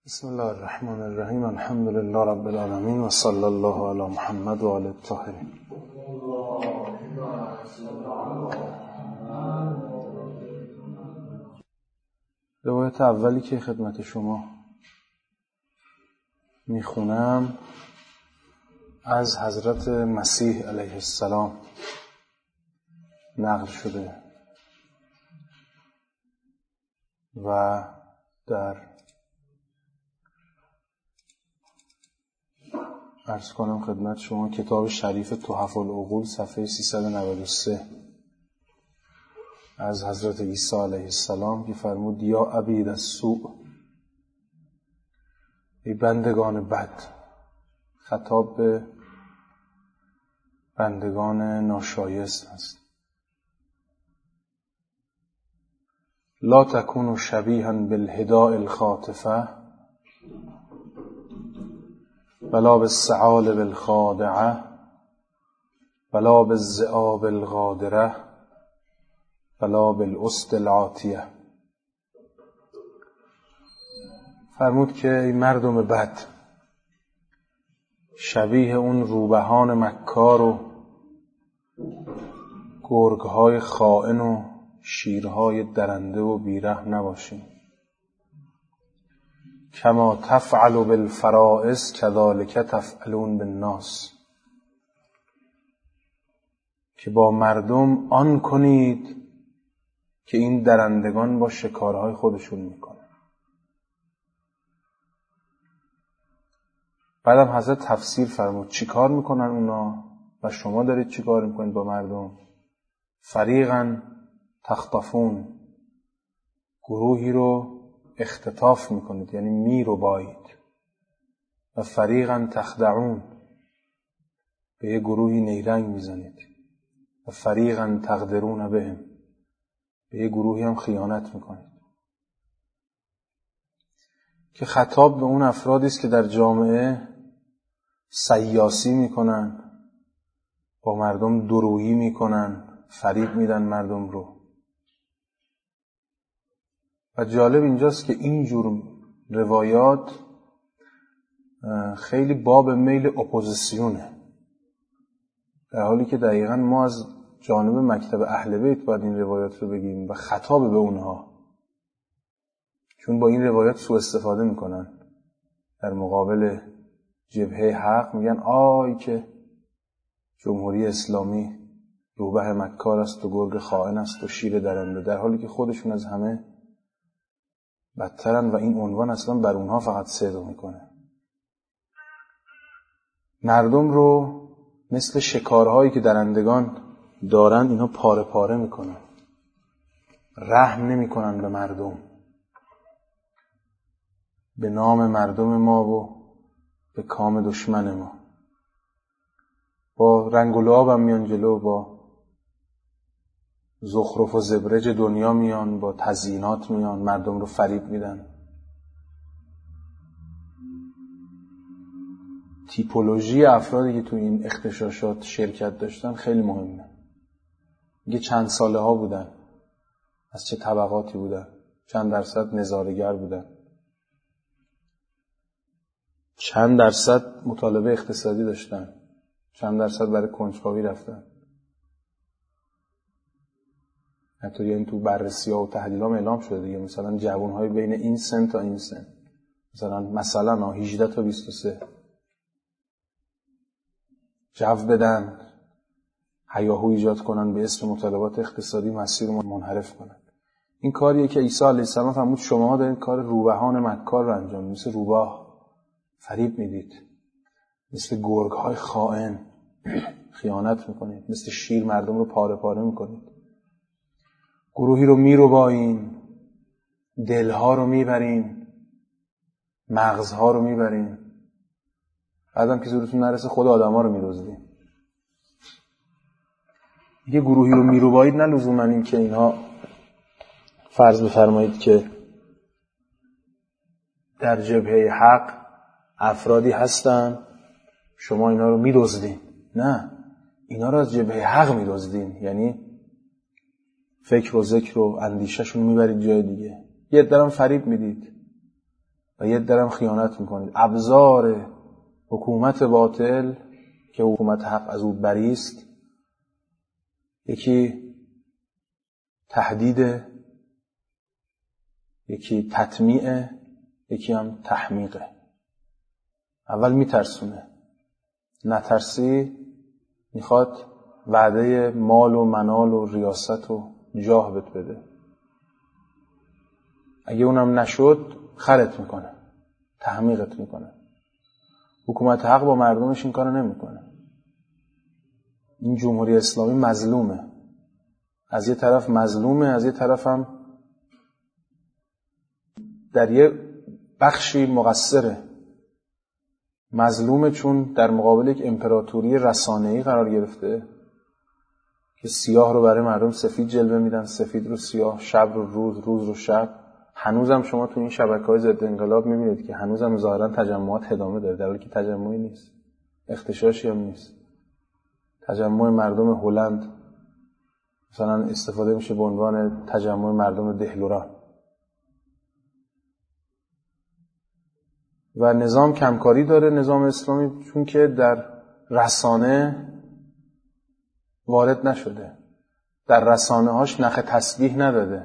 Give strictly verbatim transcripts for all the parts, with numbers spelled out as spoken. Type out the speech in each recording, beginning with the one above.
بسم الله الرحمن الرحیم. الحمد لله رب العالمین و صلی الله علی محمد و آل الطاهرین. روایت اولی که خدمت شما میخونم از حضرت مسیح علیه السلام نقل شده و در عرض کنم خدمت شما کتاب شریف تحف العقول صفحه سیصد و نود و سه از حضرت عیسی علیه السلام که فرمود یا عبید السوء، ای بندگان بد، خطاب به بندگان ناشایست است. لا تکونوا شبیها بالهداء الخاطفه ولا بالثعالب الخادعه ولا بالذئاب الغادره ولا بالاسد العاتیه. فرمود که ای مردم بد، شبیه اون روبهان مکار و گرگهای خائن و شیرهای درنده و بیرحم نباشیم. کما تفعل بالفرائض کذالک تفعلون بالناس، که با مردم آن کنید که این درندگان با شکارهای خودشون میکنن. بعدم حضرت تفسیر فرمود چی کار میکنن اونا و شما دارید چی کار میکنید با مردم. فریقا تخطفون، گروهی رو اختطاف میکنید یعنی می رو باید. و فریقا تخدعون، به یه گروهی نیرنگ میزنید. و فریقا تقدرون بهم، به یه گروهی هم خیانت میکنید. که خطاب به اون افرادی است که در جامعه سیاسی میکنن، با مردم درویی میکنن، فریب میدن مردم رو. و جالب اینجاست که این جور روایات خیلی باب میل اپوزیسیونه، در حالی که دقیقاً ما از جانب مکتب اهل بیت باید این روایات رو بگیم و خطاب به اونها، چون با این روایات سوء استفاده میکنن در مقابل جبهه حق. میگن آی که جمهوری اسلامی روبه مکار است و گرگ خائن است و شیر درنده، در حالی که خودشون از همه بدترن و این عنوان اصلا بر اونها فقط صدق میکنه. مردم رو مثل شکارهایی که درندگان دارن اینها پاره پاره میکنن، رحم نمیکنن به مردم، به نام مردم ما و به کام دشمن ما. با رنگ و لعاب هم میان جلو، با زخرف و زبرج دنیا میان، با تزیینات میان، مردم رو فریب میدن. تیپولوژی افرادی که تو این اغتشاشات شرکت داشتن خیلی مهمه. میگه چند ساله ها بودن، از چه طبقاتی بودن، چند درصد نظاره‌گر بودن، چند درصد مطالبه اقتصادی داشتن، چند درصد برای کنجکاوی رفتن. حتی یعنی تو بررسی ها و تحلیل ها اعلام شده دیگه، مثلا جوان های بین این سن تا این سن، مثلا مثلا هجده تا بیست و سه، جو بدن، هیاهو ایجاد کنن به اسم مطالبات اقتصادی، مسیر رو منحرف کنن. این کاریه که عیسی علیه السلام فرمود شما دارین کار روبهان مکار رو انجام میدید، مثل روباه فریب میدید، مثل گرگ های خائن خیانت میکنید، مثل شیر مردم رو پاره پاره میکنید، گروهی رو میربایین، دلها رو میبرین، مغزها رو میبرین، بعدم که زورتون نرسه خود آدم ها رو میدزدین. یه گروهی رو میربایید نه لزوما این که اینها فرض بفرمایید که در جبهه حق افرادی هستن شما اینا رو میدزدین، نه، اینا رو از جبهه حق میدزدین، یعنی فکر و ذکر و اندیشهشون میبرید جای دیگه. یه درم فریب میدید، و یه درم خیانت میکنید. ابزار حکومت باطل که حکومت حق از او بریست، یکی تهدید، یکی تطمیع، یکی هم تحمیقه. اول میترسونه، نترسی میخواد وعده مال و منال و ریاست و جاه بهت بده. اگه اونم نشد خرت میکنه، تحمیقت میکنه. حکومت حق با مردمش این کارو نمیکنه. این جمهوری اسلامی مظلومه، از یه طرف مظلومه، از یه طرف هم در یه بخشی مقصره. مظلومه چون در مقابل یک امپراتوری رسانه‌ای قرار گرفته که سیاه رو برای مردم سفید جلوه میدن، سفید رو سیاه، شب رو روز، روز رو شب. هنوزم شما تو این شبکه‌های ضد انقلاب میبینید که هنوزم ظاهرا تجمعات ادامه داره، در حالی که تجمعی نیست، اختشاشی هم نیست. تجمع مردم هلند مثلا استفاده میشه به عنوان تجمع مردم دهلوران. و نظام کمکاری داره نظام اسلامی، چون که در رسانه وارد نشده، در رسانه هاش نخ تسبیح نداده.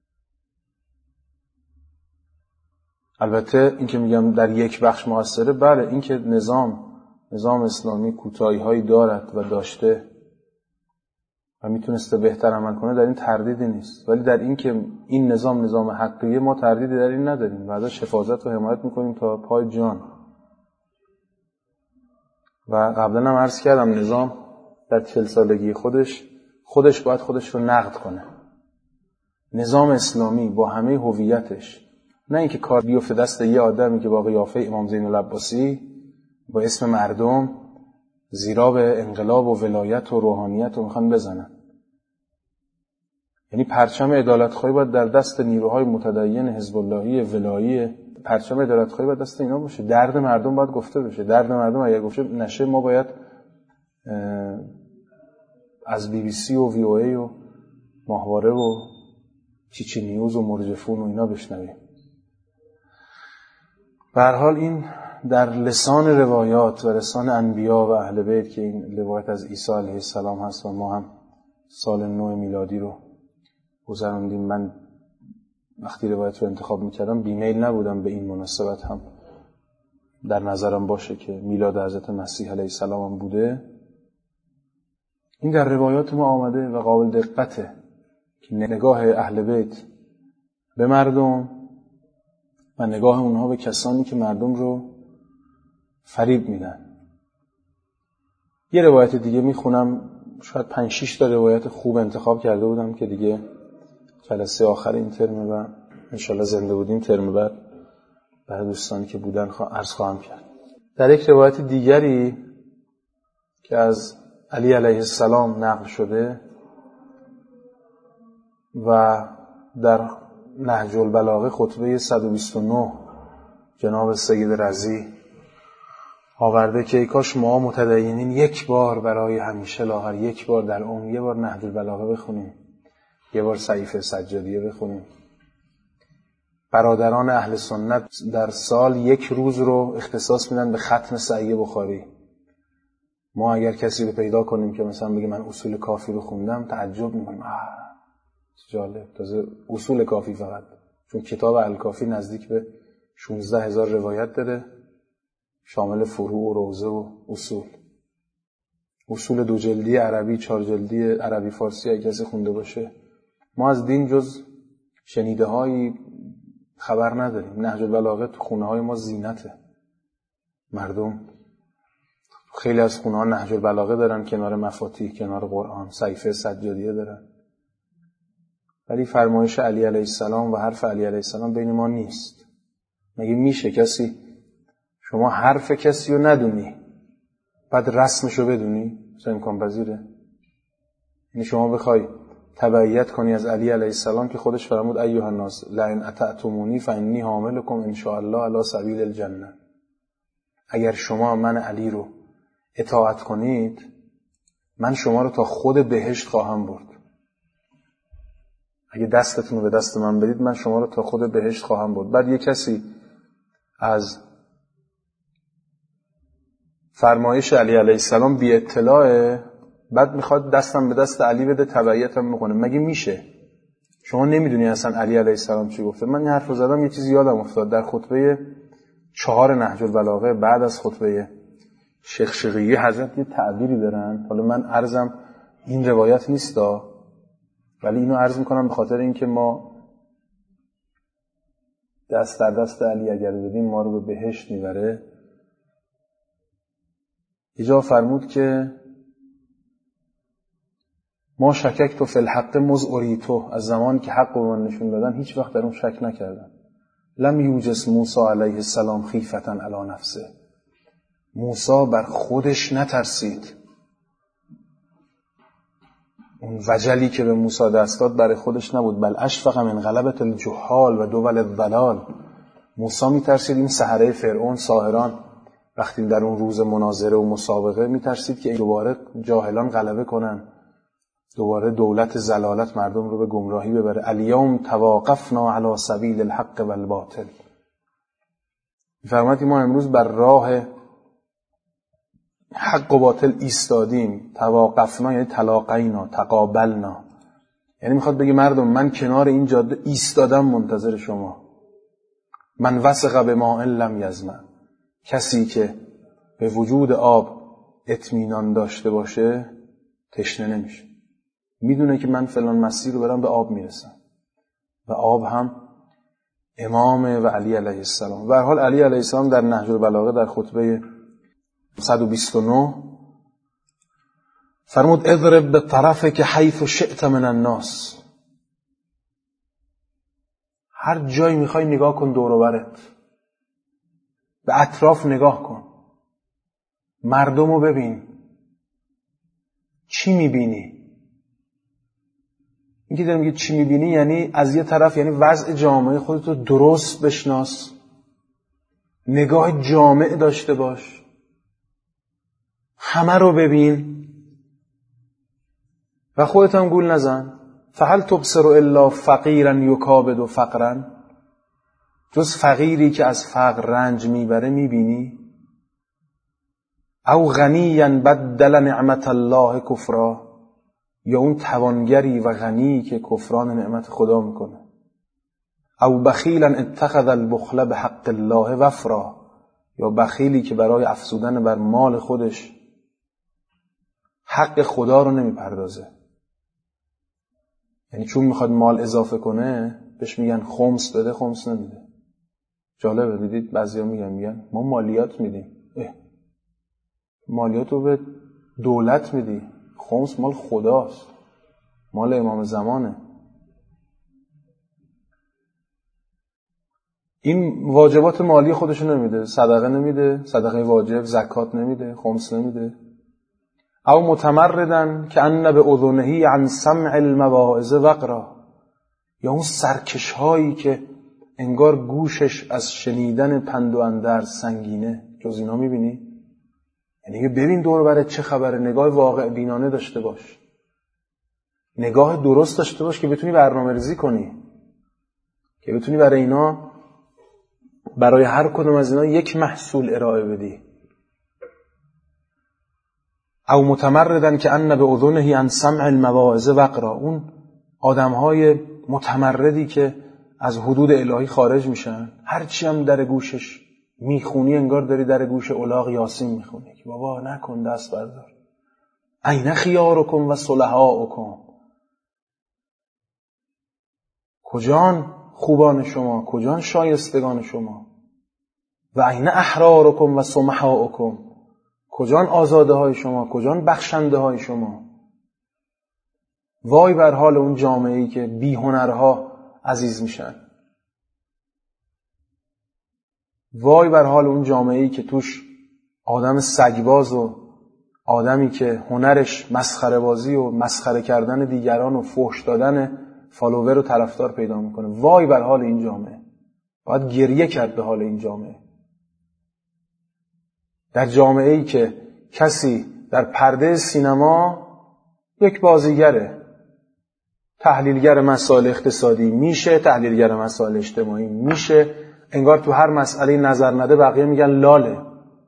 البته این که میگم در یک بخش موثره، بله، این که نظام نظام اسلامی کوتاهی هایی دارد و داشته و میتونسته بهتر عمل کنه، در این تردیدی نیست. ولی در این که این نظام نظام حقیقیه، ما تردیدی در این نداریم و ازش حفاظت و حمایت میکنیم تا پای جان. و قبلا هم عرض کردم نظام در چهل سالگی خودش خودش باید خودش رو نقد کنه. نظام اسلامی با همه هویتش، نه اینکه کار بیفته دست یه آدمی که با قیافه امام زین العباسی با اسم مردم زیرا به انقلاب و ولایت و روحانیت رو میخوان بزنن. یعنی پرچم عدالت‌خواهی باید در دست نیروهای متدین حزب اللهی ولایی، پرچم عدالت‌خواهی باید دست اینا باشه. درد مردم باید گفته بشه. درد مردم اگر گفته نشه، ما باید از بی بی سی و وی او ای و ماهواره و چیچی نیوز و مرجفون و اینا بشنویم. به هر حال این در لسان روایات و لسان انبیا و اهل بیت که این روایت از عیسی علیه السلام هست و ما هم سال نو میلادی رو گذراندیم. من وقتی روایت رو انتخاب میکردم بیمیل نبودم به این مناسبت هم در نظرم باشه که میلاد حضرت مسیح علیه السلام هم بوده. این در روایات ما آمده و قابل دقته که نگاه اهل بیت به مردم و نگاه اونها به کسانی که مردم رو فریب میدن. یه روایت دیگه میخونم، شاید پنج شش تا روایت خوب انتخاب کرده بودم که دیگه جلسه آخر این ترمه و انشالله زنده بودیم ترم بعد برای دوستانی که بودن عرض خواهم کرد. در یک روایت دیگری که از علی علیه السلام نقل شده و در نهج البلاغه خطبه صد و بیست و نه جناب سید رضی آورده که ای کاش ما متدینین یک بار برای همیشه لاغر یک بار در عمر یه بار نهج البلاغه بخونیم، یه بار صحیفه سجادیه بخونیم. برادران اهل سنت در سال یک روز رو اختصاص میدن به ختم صحیح بخاری. ما اگر کسی رو پیدا کنیم که مثلا بگه من اصول کافی رو خوندم، تعجب میکنیم. آه جالب، تازه اصول کافی فقط، چون کتاب الکافی نزدیک به شانزده هزار روایت داره، شامل فروع و روضه و اصول. اصول دو جلدی عربی، چهار جلدی عربی فارسی اگه کسی خونده باشه. ما از دین جز شنیده هایی خبر نداریم. نهج البلاغه تو خونه های ما زینته. مردم خیلی از خونه ها نهج البلاغه دارن، کنار مفاتیح، کنار قرآن، صحیفه سجادیه دارن. ولی فرمایش علی علیه السلام و حرف علی علیه السلام بین ما نیست. مگه میشه کسی شما حرف کسی رو ندونی بعد رسمش رو بدونی؟ اصلا امکان پذیره؟ یعنی شما بخوای تبعیت کنی از علی علیه السلام که خودش فرمود ایها الناس لئن اطعتمونی فانی حاملکم ان شاء الله علی سبیل الجنه. اگر شما من علی رو اطاعت کنید، من شما رو تا خود بهشت خواهم برد. اگه دستتون رو به دست من بدید، من شما رو تا خود بهشت خواهم برد. بعد یه کسی از فرمایش علی علیه السلام بی اطلاعه، بعد میخواد دستم به دست علی بده تبعیتم میکنه. مگه میشه؟ شما نمیدونی اصلا علی علیه السلام چی گفته؟ من این حرف رو زدم، یه چیزی یادم افتاد. در خطبه چهار نهج البلاغه بعد از خطبه شیخ شقیقی حضرت یه تعبیری دارن. حالا من عرضم این روایت نیستا، ولی اینو عرض میکنم به خاطر اینکه ما دست در دست علی اگر بدیم ما رو به بهشت میبره. یه جا فرمود که ما شکک تو فی الحق مذ اریتو، از زمانی که حق رو من نشون دادن هیچ وقت در اون شک نکردم. لم یوجس موسی علیه السلام خیفتا علی نفسه، موسی بر خودش نترسید. اون وجلی که به موسی دست داد برای خودش نبود، بل اشفق من غلبة الجهال و دول الضلال. موسی میترسید این سحره فرعون ساحران وقتی در اون روز مناظره و مسابقه میترسید که دوباره جاهلان غلبه کنن، دوباره دولت زلالت مردم رو به گمراهی ببره. الیوم تواقفنا علی سبیل الحق و الباطل. میفرماید ما امروز بر راه حق و باطل ایستادیم. تواقفنا یعنی تلاقینا، تقابلنا، یعنی میخواد بگه مردم من کنار این جاده ایستادم منتظر شما. من وثق بما لم یظمأ، کسی که به وجود آب اطمینان داشته باشه تشنه نمیشه. میدونه که من فلان مسیر رو برم به آب میرسم و آب هم امامه و علی علیه السلام. به هر حال علی علیه السلام در نهج البلاغه در خطبه صد و بیست و نه فرمود اضرب به طرفه که حیث شئت من الناس. هر جایی میخوای نگاه کن دور و برت، به اطراف نگاه کن، مردم رو ببین. چی میبینی؟ این که دارم میگه چی میبینی یعنی از یه طرف یعنی وضع جامعه خودتو درست بشناس، نگاه جامع داشته باش، همه رو ببین و خودت هم گول نزن. فهل تبصر الا فقیرا یکابد فقرا، جز فقیری که از فقر رنج میبره میبینی؟ او غنیا بدل نعمت الله کفرا، یا اون توانگری و غنی که کفران نعمت خدا میکنه. او بخیلا اتخذ البخل بحق الله وفرا، یا بخیلی که برای افزودن بر مال خودش حق خدا رو نمیپردازه. یعنی چون میخواد مال اضافه کنه بهش میگن خمس بده، خمس نمیده. جالبه دیدید بعضیا میگن میگن ما مالیات میدیم. اه. مالیات رو به دولت میدی، خمس مال خداست، مال امام زمانه. این واجبات مالی خودشو نمیده، صدقه نمیده، صدقه واجب، زکات نمیده، خمس نمیده. او متمردن که ان به اذنهی عن سمع المواعظ وقرا، یا اون سرکش هایی که انگار گوشش از شنیدن پند و اندرز سنگینه. جز اینا میبینی؟ یعنی ببین دور برات چه خبره، نگاه واقع بینانه داشته باش، نگاه درست داشته باش که بتونی برنامه ریزی کنی، که بتونی برای اینا، برای هر کدوم از اینا یک محصول ارائه بدی. او متمردن که ان به اذنه عن سمع المواعظ وقرا، اون آدمهای متمردی که از حدود الهی خارج میشن، هرچی هم در گوشش میخونی انگار داری در گوش الاغ یاسین میخونی که بابا نکن، دست بردار. این خیارکم و صلحاءکم، کجان خوبان شما، کجان شایستگان شما؟ و این احرارکم و سمحاءکم، کجان آزاده های شما، کجان بخشنده های شما؟ وای بر حال اون جامعه‌ای که بی هنرها عزیز میشن، وای بر حال اون جامعه‌ای که توش آدم سگباز و آدمی که هنرش مسخره بازی و مسخره کردن دیگران و فحش دادن فالوور و طرفدار پیدا میکنه. وای بر حال این جامعه. باید گریه کرد به حال این جامعه. در جامعه‌ای که کسی در پرده سینما یک بازیگره، تحلیلگر مسائل اقتصادی میشه، تحلیلگر مسائل اجتماعی میشه، انگار تو هر مسئله نظر نده بقیه میگن لاله.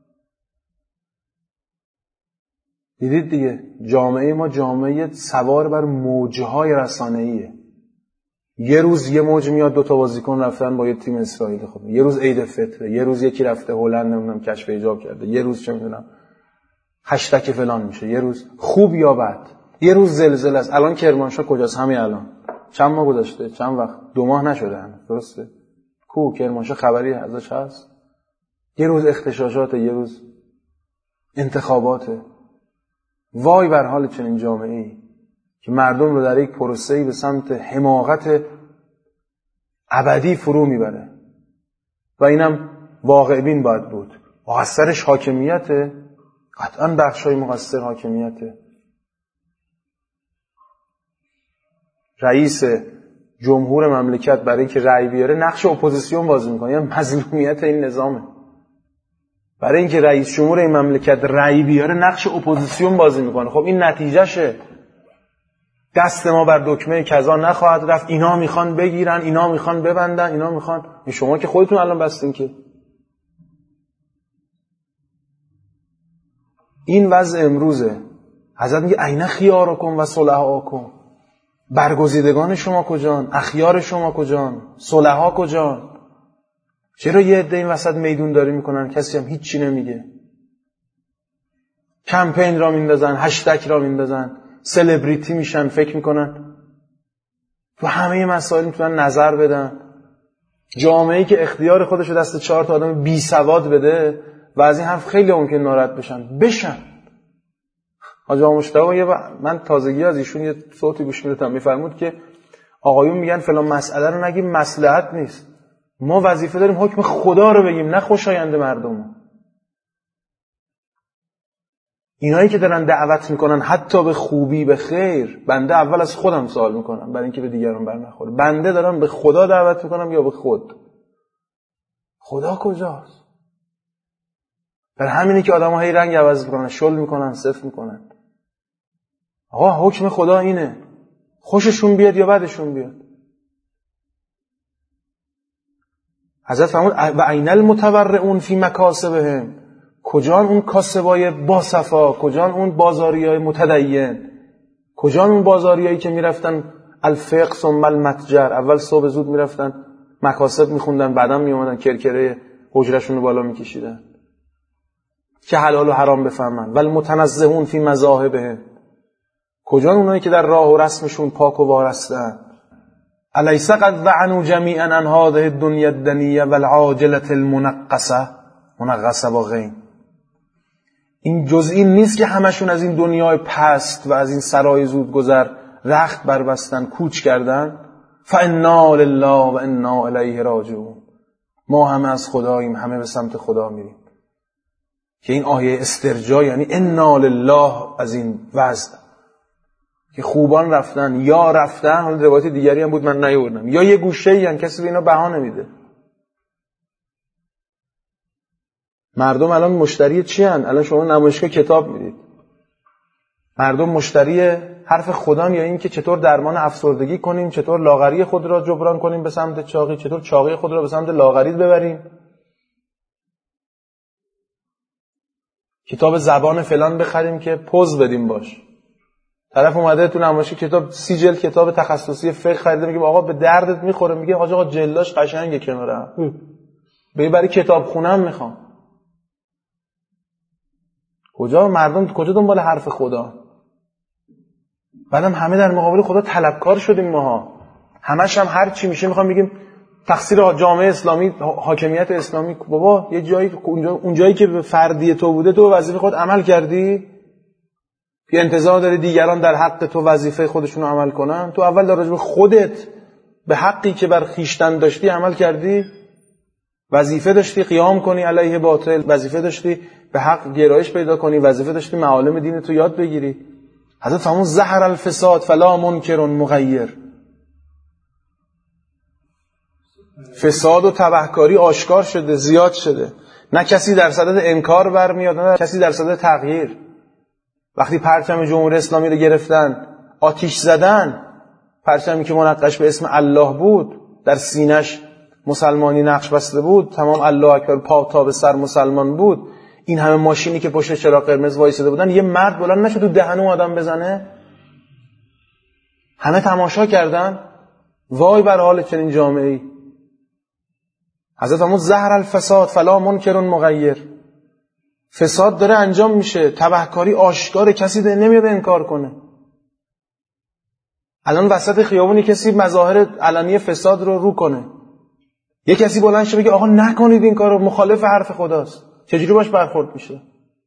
دیدید دیگه جامعه ما جامعه سوار بر موجهای رسانه‌ایه. یه روز یه موج میاد دوتا بازیکن رفتن با یه تیم اسرائیلی، خب یه روز عید فطره، یه روز یکی رفته هلند نمیدونم کشف حجاب کرده، یه روز چه میدونم هشتگ فلان میشه، یه روز خوب یا بد، یه روز زلزله است. الان کرمانشاه کجاست؟ همین الان چند ماه گذشته، چند وقت، دو ماه نشده هنوز، درسته؟ کو کرمانشاه خبری ازش هست؟ یه روز اغتشاشات، یه روز انتخابات. وای بر حال چنین جامعه‌ای که مردم رو در یک پروسه‌ای به سمت حماقت ابدی فرو میبره. و اینم واقع بین باید بود. مقصرش حاکمیته، قطعاً بخشای مقصر حاکمیته. رئیس جمهور مملکت برای اینکه رأی بیاره نقش اپوزیسیون بازی میکنه، یعنی مظلومیت این نظامه. برای اینکه رئیس جمهور این مملکت رأی بیاره نقش اپوزیسیون بازی میکنه. خب این نتیجهشه. دست ما بر دکمه کذا نخواهد رفت، اینا میخوان بگیرن، اینا میخوان ببندن، اینا میخوان. شما که خودتون الان بستین که. این وضع امروزه. حضرت میگه اینا خیارکم و صلحاکم. برگزیدگان شما کجان؟ اخیار شما کجان؟ صلحا کجان؟ چرا یه عده این وسط میدون داری میکنن کسی هم هیچی نمیگه؟ کمپین را میندازن، هشتگ را میندازن، سلبریتی میشن، فکر میکنن تو همه مسائل میتونن نظر بدن. جامعه‌ای که اختیار خودشو دست چهار تا آدم بی سواد بده و از این حرف خیلی ممکن ناراحت بشن بشن. حاج آقا مشتاق یه من تازگی از ایشون یه صوتی گوش میدادم، میفرمود که آقایون میگن فلان مسئله رو نگیم مصلحت نیست. ما وظیفه داریم حکم خدا رو بگیم، نه خوشایند مردم. اینایی که دارن دعوت میکنن حتی به خوبی به خیر، بنده اول از خودم سوال میکنم برای اینکه به دیگران بر نخوره. بنده دارم به خدا دعوت میکنم یا به خود؟ خدا کجاست؟ برای همینی که آدم‌ها هی رنگ عوض میکنن، شل میکنن، صفر میکنن. آقا حکم خدا اینه، خوششون بیاد یا بدشون بیاد. حضرت فرمود و عین المتورعون فی مکاسبهم. کجان اون کاسبای با صفا، کجان اون بازاریای متدین، کجان اون بازاریایی که میرفتن الفقه ثم المتجر، اول صبح زود میرفتن مکاسب میخوندن، بعدا میومدن کرکره حجرشون رو بالا میکشیدن که حلال و حرام بفهمن. ولی متنزهون فی مذاهبهم. کجان اونایی که در راه و رسمشون پاک و وارستن؟ الیس قد عنوا جمیعا عن هذه الدنیا الدنیه والعاجله المنقصه. منقصه با غین. این جز این نیست که همشون از این دنیای پست و از این سرای زود گذر رخت بربستن، کوچ کردن. فانا لله و انا الیه راجعون. ما همه از خداییم، همه به سمت خدا میریم. که این آیه استرجاع یعنی انا لله از این وضع که خوبان رفتن یا رفتن. حالا روایت دیگری هم بود من نیاوردم، یا یه گوشه‌ای ان کسی به اینا بها نمیده. مردم الان مشتری چی ان؟ الان شما نمایشگاه کتاب میدید، مردم مشتری حرف خدا یا این که چطور درمان افسردگی کنیم، چطور لاغری خود را جبران کنیم به سمت چاقی، چطور چاقی خود را به سمت لاغری ببریم. کتاب زبان فلان بخریم که پوز بدیم باش. طرف اومده تو نمایشگاه کتاب سی جلد کتاب تخصصی فقه خریده، میگه آقا به دردت میخوره، میگه حاج آقا جلداش قشنگه کنارم، بگه برای کتاب خونم میخوام. کجا مردم کجا دنبال حرف خدا؟ بعدم همه در مقابل خدا طلبکار شدیم ماها. همش هم هر چی میشه میخوام بگیم تقصیر جامعه اسلامی، حاکمیت اسلامی. بابا یه جایی اونجا اون جایی که فردی تو بوده تو وظیفه خود عمل کردی؟ یه انتظار داری دیگران در حق تو وظیفه خودشون رو عمل کنن؟ تو اول در راجع به خودت به حقی که بر خویشتن داشتی عمل کردی؟ وظیفه داشتی قیام کنی علیه باطل، وظیفه داشتی به حق گرایش پیدا کنی، وظیفه داشتی معالم دین تو یاد بگیری. حضرت فرمود ظهر الفساد فلا منکر مغیر. فساد و تبهکاری آشکار شده، زیاد شده. نه کسی در صدد انکار برمیاد، نه کسی در صدد تغییر. وقتی پرچم جمهوری اسلامی رو گرفتن آتیش زدن، پرچمی که منقش به اسم الله بود، در سینش مسلمانی نقش بسته بود، تمام الله اکبر پا تا به سر مسلمان بود، این همه ماشینی که پشت چراغ قرمز وایساده بودن، یه مرد بلند نشد تو دهن اون آدم بزنه؟ همه تماشا کردن. وای بر حال چنین جامعه‌ای. حضرت فرمود زهر الفساد فلا منکر مغیر. فساد داره انجام میشه، تبهکاری آشکار، کسی ده نمیاد انکار کنه. الان وسط خیابونی کسی مظاهر علنی فساد رو رو کنه، یه کسی بلند شه بگه آقا نکنید این کارو، مخالف حرف خداست، چجوری باش برخورد میشه؟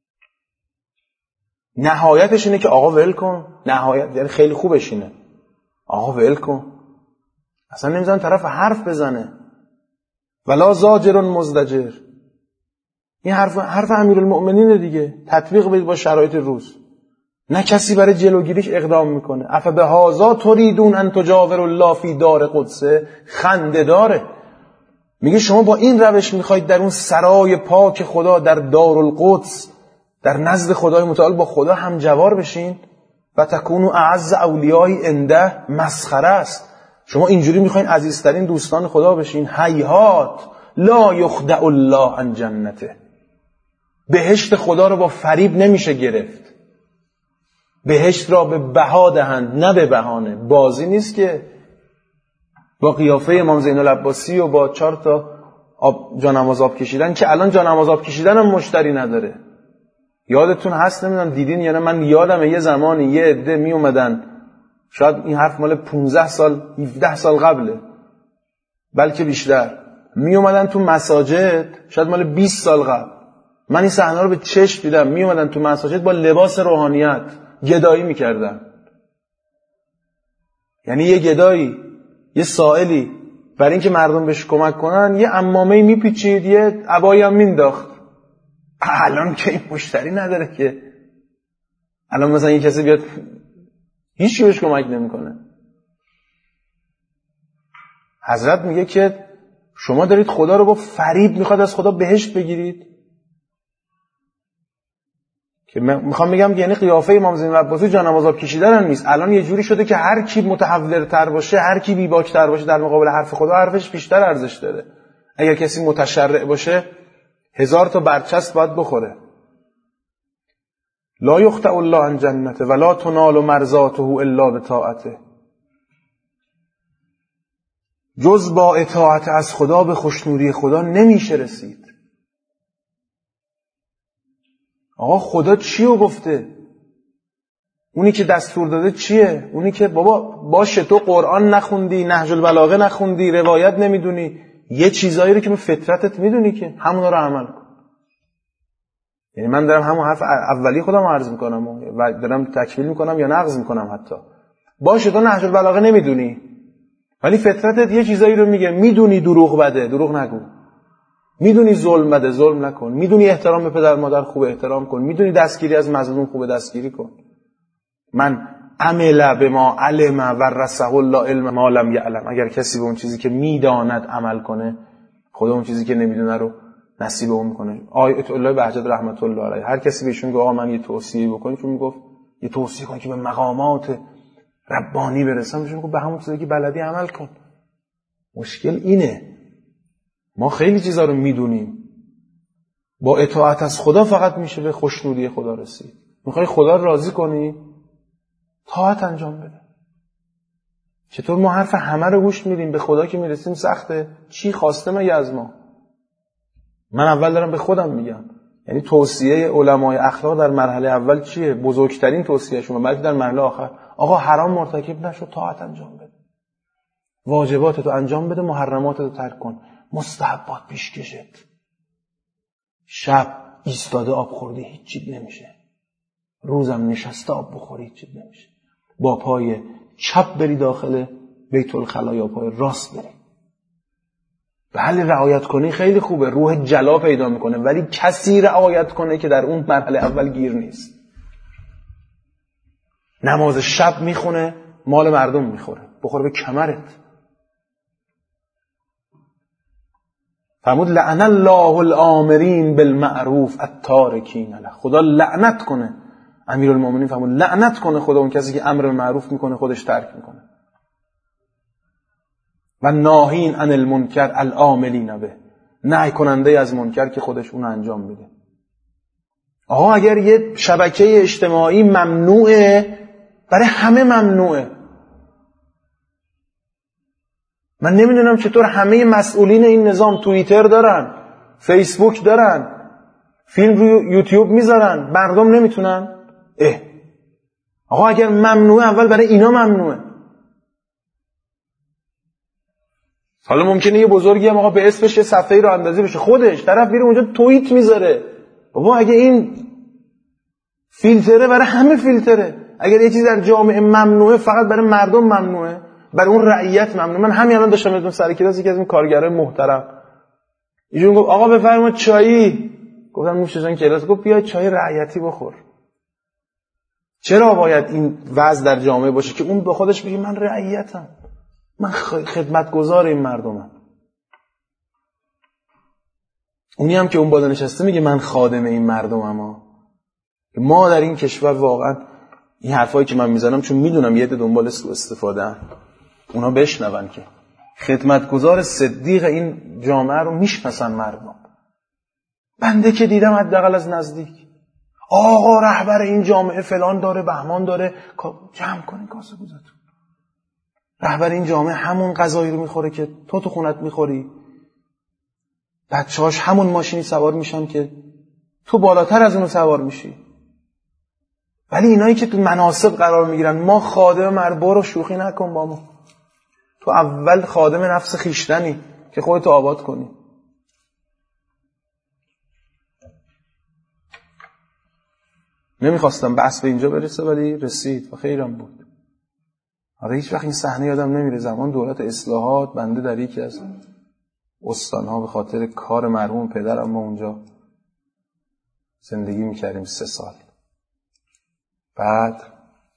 نهایتش اینه که آقا ول کن. نهایت یعنی خیلی خوبش اینه، آقا ول کن، اصلا نمیذارن طرف حرف بزنه. ولا زاجر مزدجر. این حرف حرف امیرالمؤمنین دیگه، تطبیق بدید با شرایط روز. نه کسی برای جلوگیریش اقدام میکنه. اف به هازا تریدون ان تجاور الله فی دار قدسه. خنده داره. میگه شما با این روش میخواید در اون سرای پاک خدا در دارالقدس، در نزد خدای متعال با خدا هم جوار بشین و تکونو اعز اولیای عنده. مسخره است. شما اینجوری میخواین عزیزترین دوستان خدا بشین؟ هیهات لا یخدع الله عن جنته. بهشت خدا رو با فریب نمیشه گرفت. بهشت را به بها دهند، نه به بهانه. بازی نیست که با قیافه امام زین العباسی و با چهار تا آب جانماز آب کشیدن، که الان جانماز آب کشیدن هم مشتری نداره. یادتون هست نمیدونم دیدین یا نه، من یادمه یه زمانی یه عده می اومدن، شاید این حرف مال پانزده سال هفده سال قبله بلکه بیشتر، می اومدن تو مساجد، شاید مال بیست سال قبل، من این صحنه رو به چشم دیدم. می اومدن تو مساجد با لباس روحانیت گدایی میکردن. یعنی یه گدایی، یه سائلی، برای اینکه مردم بهش کمک کنن یه عمامه‌ای میپیچید، یه عبایی هم مینداخت. الان که این مشتری نداره که. الان مثلا یه کسی بیاد هیچ کی بهش کمک نمیکنه. حضرت میگه که شما دارید خدا رو با فریب میخواد از خدا بهشت بگیرید. که میخوام بگم یعنی قیافه امام زین العباسی جانماز آب کشیدن نیست. الان یه جوری شده که هر کی متحورتر باشه، هر کی بیباکتر باشه در مقابل حرف خدا، حرفش بیشتر ارزش داره. اگر کسی متشرع باشه هزار تا برچسب باید بخوره. لا یخدع الله عن جنته ولا تنال مرضاته الا بطاعته. جز با اطاعت از خدا به خوشنودی خدا نمیشه رسید. آقا خدا چیو گفته؟ اونی که دستور داده چیه؟ اونی که بابا باشه تو قرآن نخوندی، نهج البلاغه نخوندی، روایت نمیدونی، یه چیزایی رو که به فطرتت میدونی که همونا رو عمل کن. یعنی من دارم همون حرف اولی خودم عرض میکنم و دارم تکمیل میکنم یا نقض میکنم. حتی باشه تو نهج البلاغه نمیدونی، ولی فطرتت یه چیزایی رو میگه. میدونی دروغ بده، دروغ نگو. میدونی ظلم بده، ظلم نکن. میدونی احترام به پدر مادر خوبه، احترام کن. میدونی دستگیری از مظلوم خوبه، دستگیری کن. من عمل به ما علم و رسول الله علم ما لم یعلم. اگر کسی به اون چیزی که میداند عمل کنه، خدا اون چیزی که نمیدونه رو نصیب اون میکنه. آیت الله بهجت رحمت الله علیه، هر کسی بهشون گفت آقا من یه توصیه بکنم، چون میگفت یه توصیه کن که به مقامات ربانی برسم، بهشون گفت به همون چیزی که بلدی عمل کن. مشکل اینه ما خیلی چیزا رو میدونیم، با اطاعت از خدا فقط میشه به خوشنودی خدا رسید. میخوای خدا رو راضی کنی، طاعت انجام بده. چطور ما حرف همه رو گوش میدیم، به خدا که میرسیم سخته؟ چی خواسته مگه از ما؟ من اول دارم به خودم میگم. یعنی توصیه علمای اخلاق در مرحله اول چیه؟ بزرگترین توصیهشون، بلکه در مرحله آخر آقا حرام مرتکب نشو، طاعت انجام بده، واجباتتو انجام بده، محرماتتو ترک کن، مستحبات پیش کشت. شب ایستاده آب خوردی هیچی نمیشه، روزم نشسته آب بخوری هیچی نمیشه. با پای چپ بری داخل بیت الخلا یا پای راست بری. بله رعایت کنی خیلی خوبه، روح جلا پیدا میکنه، ولی کسی رعایت کنه که در اون مرحله اول گیر نیست. نماز شب میخونه، مال مردم میخوره، بخوره به کمرت. فرمود لعن الله الامرین بالمعروف التارکین له. خدا لعنت کنه. امیرالمومنین فرمود لعنت کنه خدا اون کسی که امر به معروف میکنه خودش ترک میکنه. و ناهین عن المنکر العاملین به، نهی کننده از منکر که خودش اون انجام میده. آقا اگر یه شبکه اجتماعی ممنوعه، برای همه ممنوعه. من نمیدونم چطور همه مسئولین این نظام توییتر دارن، فیسبوک دارن، فیلم روی یوتیوب میذارن، مردم نمیتونن. اه آقا اگر ممنوعه، اول برای اینا ممنوعه. حالا ممکنه یه بزرگی هم آقا به اسمش یه صفحه‌ای رو اندازی بشه، خودش طرف میره اونجا توییت میذاره. بابا اگه این فیلتره، برای همه فیلتره. اگر یه چیز در جامعه ممنوعه، فقط برای مردم ممنوعه، برای اون رعیت ممنوعه. من همین الان داشتم میدونم سر کلاس یکی از این کارگرای محترم ایشون گفت آقا بفرمایید چایی. گفتم نوش جان کلاس. گفت بیا چای رعیتی بخور. چرا باید این وضع در جامعه باشه که اون به خودش بگه من رعیتم، من خدمتگزار این مردمم؟ اونی هم که اون بالا نشسته میگه من خادم این مردمم. ها ما در این کشور واقعا این حرفایی که من میزنم، چون میدونم یه عده دنبال استفاده ان، اونا بشنون که خدمتگزار صدیق این جامعه رو میشناسن مردم. بنده که دیدم حداقل از نزدیک، آقا رهبر این جامعه فلان داره، بهمان داره، جمع کنین کاسه گوزتون. رهبر این جامعه همون غذایی رو میخوره که تو تو خونت میخوری، بچه‌هاش همون ماشینی سوار میشن که تو بالاتر از اونو سوار میشی. ولی اینایی که تو مناصب قرار میگیرن، ما خادم مربا رو شوخی نکن با ما. تو اول خادم نفس خیشتنی که خودتو آباد کنی. نمیخواستم بحث به اینجا برسه ولی رسید و خیرم بود. آره هیچ وقت این صحنه یادم نمیره. زمان دولت اصلاحات بنده در یکی از استانها به خاطر کار مرحوم پدرم ما اونجا زندگی میکردیم سه سال. بعد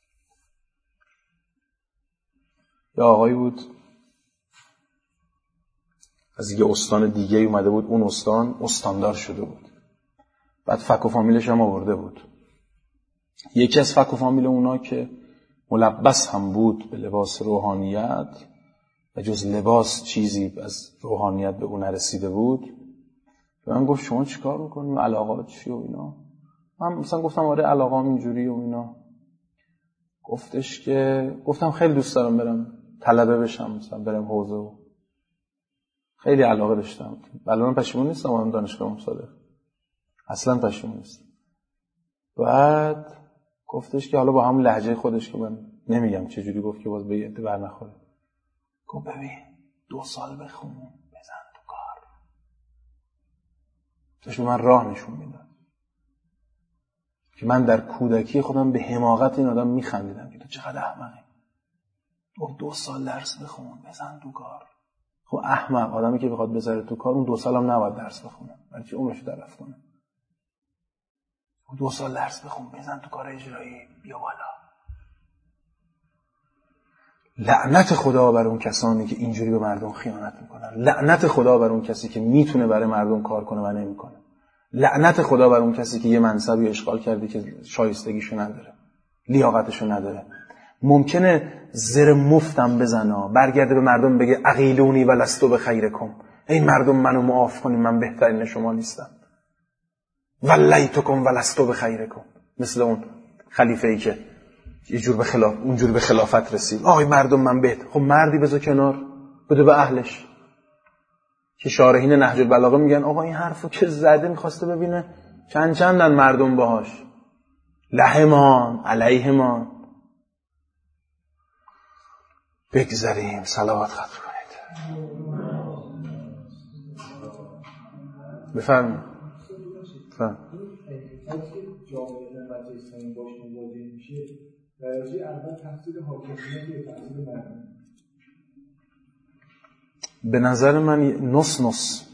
یه آقایی بود از یه استان دیگه اومده بود، اون استان استاندار شده بود. بعد فک و فامیلش هم آورده بود. یکی از فک و فامیل اونا که ملبس هم بود به لباس روحانیت و جز لباس چیزی از روحانیت به اون نرسیده بود، به من گفت شما چی کار میکنی؟ علاقات چی و اینا؟ من مثلا گفتم آره علاقام اینجوری و اینا. گفتش که گفتم خیلی دوست دارم برم طلبه بشم، مثلا برم حوزه و خیلی علاقه داشتم. الان پشیمون نیستم اون دانشگاه مصادف، اصلا پشیمون نیستم. بعد گفتش که حالا با هم لهجه خودش که من نمیگم چه جوری گفت که باز به یه بر نخوره، گفت ببین دو سال بخون بزن تو کار. داشت به من راه نشون میداد که من در کودکی خودم به حماقت این آدم میخندیدم که تو چقدر احمقی. تو دو سال درس بخون بزن تو کار. خب احمق آدمی که بخواد بذاره تو کار اون دو سال هم نباید درس بخونه، برای چی عمرشو تلف کنه؟ دو سال درس بخون بزن تو کار اجرایی بیا بالا. لعنت خدا بر اون کسانی که اینجوری به مردم خیانت میکنن. لعنت خدا بر اون کسی که میتونه برای مردم کار کنه و نمیکنه. لعنت خدا بر اون کسی که یه منصبی اشغال کرده که شایستگیشو نداره، لیاقتشو نداره. ممکنه زر مفتم بزنه، برگرده به مردم بگه اقیلونی و لستو به خیرکم، این مردم منو معاف کنین من بهترین شما نیستم، ولیتکم و لستو به خیرکم. مثل اون خلیفه ای که یه جور به خلاف اونجور به خلافت رسید، آقای مردم من بهتر. خب مردی بذار کنار بده به اهلش. که شارحین نهج البلاغه میگن آقا این حرفو که زده میخواسته ببینه چند چندن مردم باهاش، لهمان علیهمان. بگذاریم صلوات ختم کنید. بفرمایید. بفرمایید. جامعه مجلس اسلامی باش مواجه میشه، درجه اول تحصیل حاکمیت یا تحصیل مردم؟ به نظر من نص نص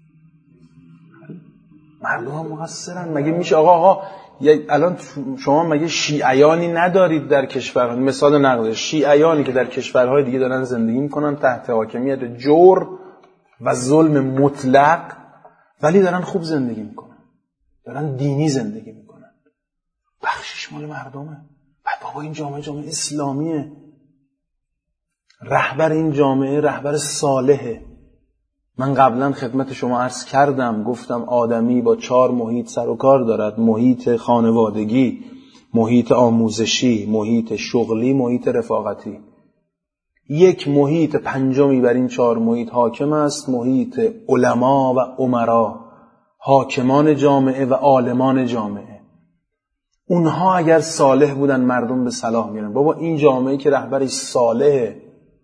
مردم هم مقصرن. مگه میشه آقا آقا الان شما مگه شیعیانی ندارید در کشور؟ مثال نقل شیعیانی که در کشورهای دیگه دارن زندگی میکنن تحت حاکمیت جور و ظلم مطلق، ولی دارن خوب زندگی میکنن، دارن دینی زندگی میکنن. بخشش مال مردمه. بعد بابا این جامعه جامعه اسلامیه. رهبر این جامعه رهبر صالحه. من قبلا خدمت شما عرض کردم، گفتم آدمی با چهار محیط سر و کار دارد: محیط خانوادگی، محیط آموزشی، محیط شغلی، محیط رفاقتی. یک محیط پنجمی بر این چهار محیط حاکم است: محیط علما و امرا، حاکمان جامعه و عالمان جامعه. اونها اگر صالح بودن مردم به صلاح میرن. بابا این جامعه که رهبرش صالحه،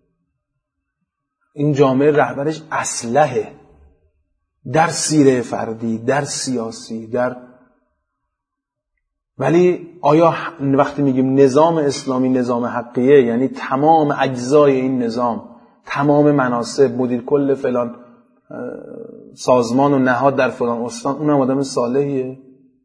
این جامعه رهبرش اصلحه، در سیره فردی، در سیاسی، در ولی آیا وقتی میگیم نظام اسلامی نظام حقیه، یعنی تمام اجزای این نظام، تمام مناصب، مدیر کل فلان سازمان و نهاد در فلان استان، اونم آدم صالحیه؟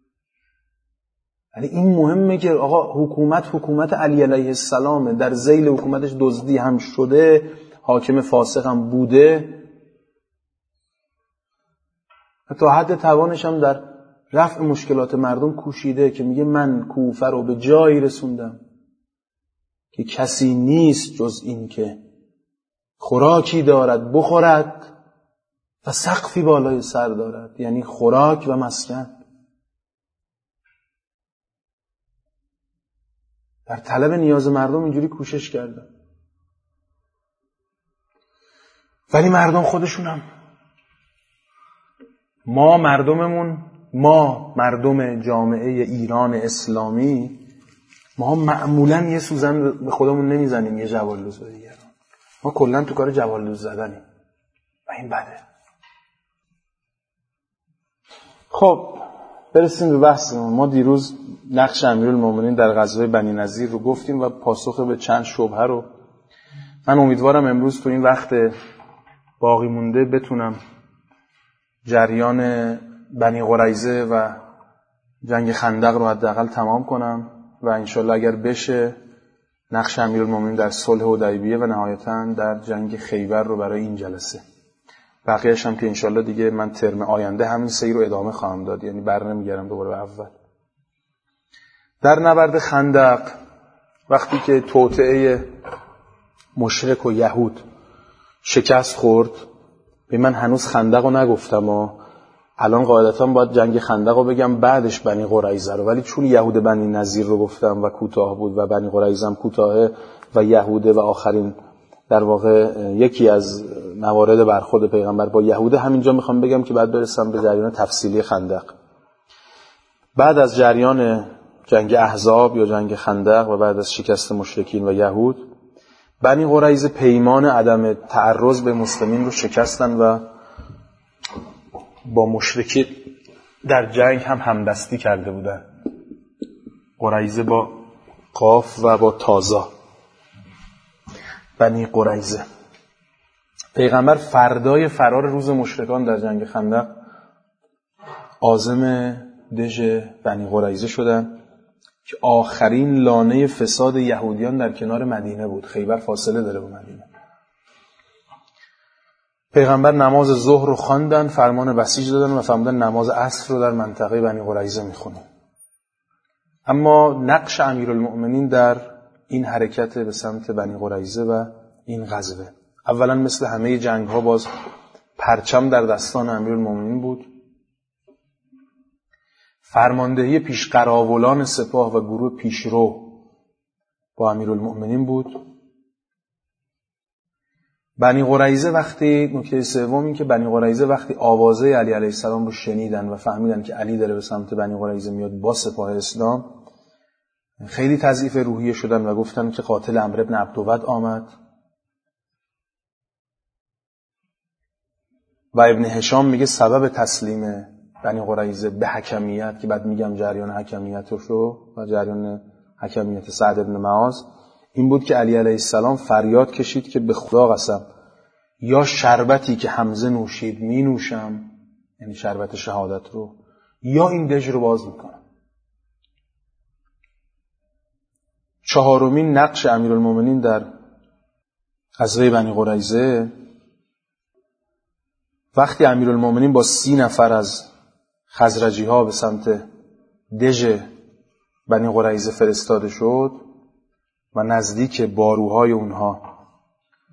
یعنی این مهمه که آقا حکومت حکومت علی علیه السلامه، در ذیل حکومتش دزدی هم شده، حاکم فاسق هم بوده، تا حد توانش هم در رفع مشکلات مردم کوشیده، که میگه من کوفه رو به جایی رسوندم که کسی نیست جز این که خوراکی دارد بخورد و سقفی بالای سر دارد، یعنی خوراک و مسکن. در طلب نیاز مردم اینجوری کوشش کردن. ولی مردم خودشونم، ما مردممون، ما مردم جامعه ایران اسلامی، ما معمولا یه سوزن به خودمون نمیزنیم یه جوالدوز به دیگران. ما کلا تو کار جوالدوز زدنیم و این بده. خب برسیم به بحثمون. ما دیروز نقش امیرالمومنین در غزوه بنی نضیر رو گفتیم و پاسخ به چند شبهه رو. من امیدوارم امروز تو این وقت باقی مونده بتونم جریان بنی قریظه و جنگ خندق رو حداقل تمام کنم و انشالله اگر بشه نقش امیرالمومنین در صلح حدیبیه و نهایتاً در جنگ خیبر رو برای این جلسه. بقیه‌اش هم که انشالله دیگه من ترم آینده همین سیر رو ادامه خواهم داد، یعنی بر نمیگردم دوباره به اول. در نبرد خندق وقتی که توطئه مشرک و یهود شکست خورد، به من هنوز خندق رو نگفتم و الان قاعدتاً باید جنگ خندق رو بگم بعدش بنی قریظه رو، ولی چون یهود بنی نضیر رو گفتم و کوتاه بود و بنی قریظه هم کوتاهه و یهوده و آخرین در واقع یکی از موارد برخورد پیغمبر با یهوده، همینجا میخوام بگم که بعد برسم به جریان تفصیلی خندق. بعد از جریان جنگ احزاب یا جنگ خندق و بعد از شکست مشرکین و یهود، بنی قریظه پیمان عدم تعرض به مسلمین رو شکستن و با مشرکین در جنگ هم همدستی کرده بودن. قریظه با قاف و با تازا، بنی قریظه. پیغمبر فردای فرار روز مشرکان در جنگ خندق عازم دژ بنی قریظه شدن که آخرین لانه فساد یهودیان در کنار مدینه بود. خیبر فاصله داره با مدینه. پیغمبر نماز ظهر رو خواندن، فرمان بسیج دادن و فرمودن نماز عصر رو در منطقه بنی قریظه میخونن. اما نقش امیرالمؤمنین در این حرکت به سمت بنی قریظه و این غزوه، اولا مثل همه جنگ ها باز پرچم در دستان امیرالمؤمنین بود. فرماندهی پیشقراولان سپاه و گروه پیشرو با امیرالمؤمنین بود. بنی قریظه وقتی، نکته سوم این که بنی قریظه وقتی آوازه علی علیه السلام رو شنیدن و فهمیدن که علی داره به سمت بنی قریظه میاد با سپاه اسلام، خیلی تضعیف روحیه شدن و گفتن که قاتل عمرو بن عبدود آمد. و ابن هشام میگه سبب تسلیم بنی قریظه به حکمیت، که بعد میگم جریان حکمیتش رو و جریان حکمیت سعد بن معاذ، این بود که علی علیه السلام فریاد کشید که به خدا قسم یا شربتی که حمزه نوشید می نوشم، یعنی شربت شهادت رو، یا این دژ رو باز میکنم. چهارمین نقش امیرالمومنین در غزوه بنی قریظه، وقتی امیرالمومنین با سی نفر از خزرجی ها به سمت دژ بنی قریظه فرستاده شد و نزدیک باروهای اونها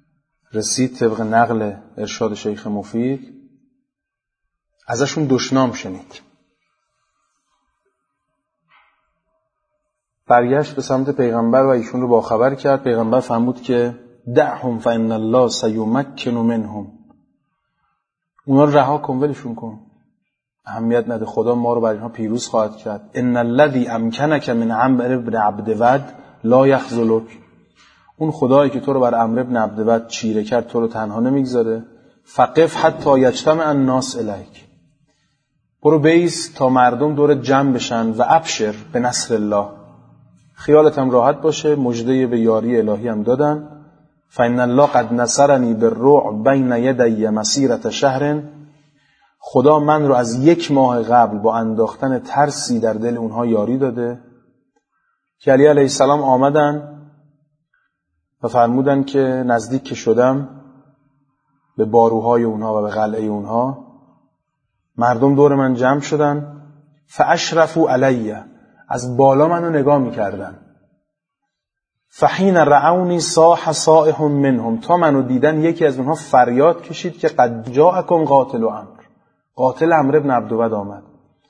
رسید طبق نقل ارشاد شیخ مفید، ازشون دشنام شنید. برگشت به سمت پیغمبر و ایشون رو باخبر کرد. پیغمبر فرمود که دعهم فإن الله سیمکن منهم، اونا رو رها کن، ولشون کن، اهمیت نده، خدا ما رو بر اینها پیروز خواهد کرد. ان الذی امکنک من عمرو بن عبدود لا یخذلک، اون خدایی که تو رو بر عمرو بن عبدود چیره کرد تو رو تنها نمیگذاره. فقف حتی یجتمع الناس الیک، برو بیس تا مردم دور جمع بشن. و ابشر به نصر الله، خیالت هم راحت باشه، مژده به یاری الهی هم دادن. فإن الله قد نصرنی بالرعب بین یدی مسیرة شهر، خدا من رو از یک ماه قبل با انداختن ترسی در دل اونها یاری داده. که علی علیه السلام آمدن و فرمودن که نزدیک که شدم به باروهای اونها و به قلعه اونها، مردم دور من جمع شدن. فاشرفوا علی، از بالا منو نگاه میکردن. فحین رعونی صاح صائح منهم، تا منو دیدن یکی از اونها فریاد کشید که قد جاءکم قاتل عمرو، قاتل عمرو بن عبدود آمد.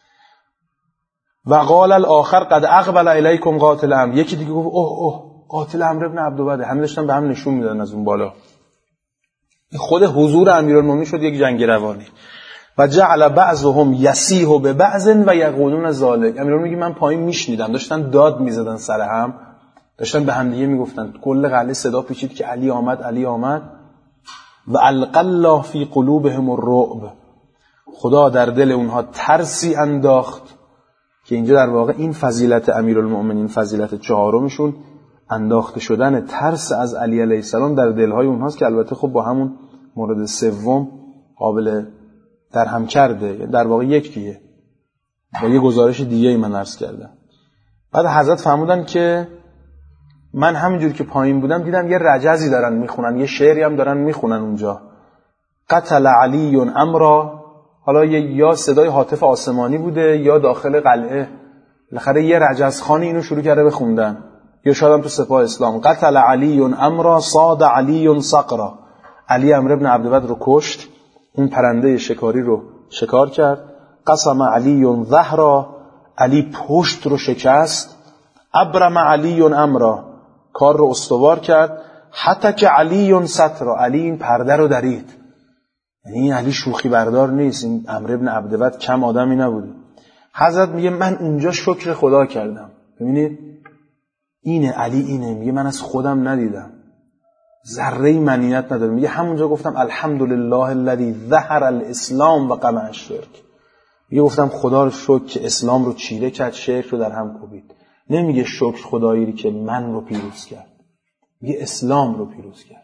و قال الاخر قد اقبل الیکم قاتل عمرو، یکی دیگه گفت اوه اوه قاتل عمرو بن عبدود. همه داشتن به هم نشون میدادن از اون بالا. خود حضور امیرالمومنین شد یک جنگ روانی. و جعل بعضهم یسیح به بعض و یقولون ذالک، امیرالمومنین میگه من پایین میشنیدم، داشتن داد میزدن سر هم، داشتن به هم دیگه میگفتن. کل قلعه صدا پیچید که علی آمد، علی آمد. و القى الله فی قلوبهم الرعب، خدا در دل اونها ترسی انداخت. که اینجا در واقع این فضیلت امیرالمومنین، فضیلت چهارمشون، انداخته شدن ترس از علی علیه السلام در دلهای اونهاست، که البته خب با همون مورد سوم قابل در هم کرده، در واقع یکیه. با یه گزارش دیگه ای من عرض کردم. بعد حضرت فرمودن که من همینجور که پایین بودم دیدم یه رجزی دارن میخونن، یه شعری هم دارن میخونن اونجا. قتل علی امرا، حالا یا صدای هاتف آسمانی بوده یا داخل قلعه، بالاخره یه رجزخانی اینو شروع کرده بخوندن، یا شاید هم تو سپاه اسلام. قتل علی امرا صاد علی صقرا، علی عمرو بن عبدود رو کشت، اون پرنده شکاری رو شکار کرد. قسم علی ظهرا، علی پشت رو شکست. ابرم علی امرا، کار رو استوار کرد. حتی که علی سترا، علی این پرده رو درید. یعنی این علی شوخی بردار نیست، این عمرو بن عبدود کم آدمی نبوده. حضرت میگه من اونجا شکر خدا کردم. ببینید اینه علی، اینه میگه من از خودم ندیدم، ذره منیت ندارم. میگه همونجا گفتم الحمدلله الذی ظهر الاسلام و قمع الشرک. میگه گفتم خدا رو شکر که اسلام رو چیره کرد، شرک رو در هم کوبید. نمیگه شکر خدایی که من رو پیروز کرد، میگه اسلام رو پیروز کرد.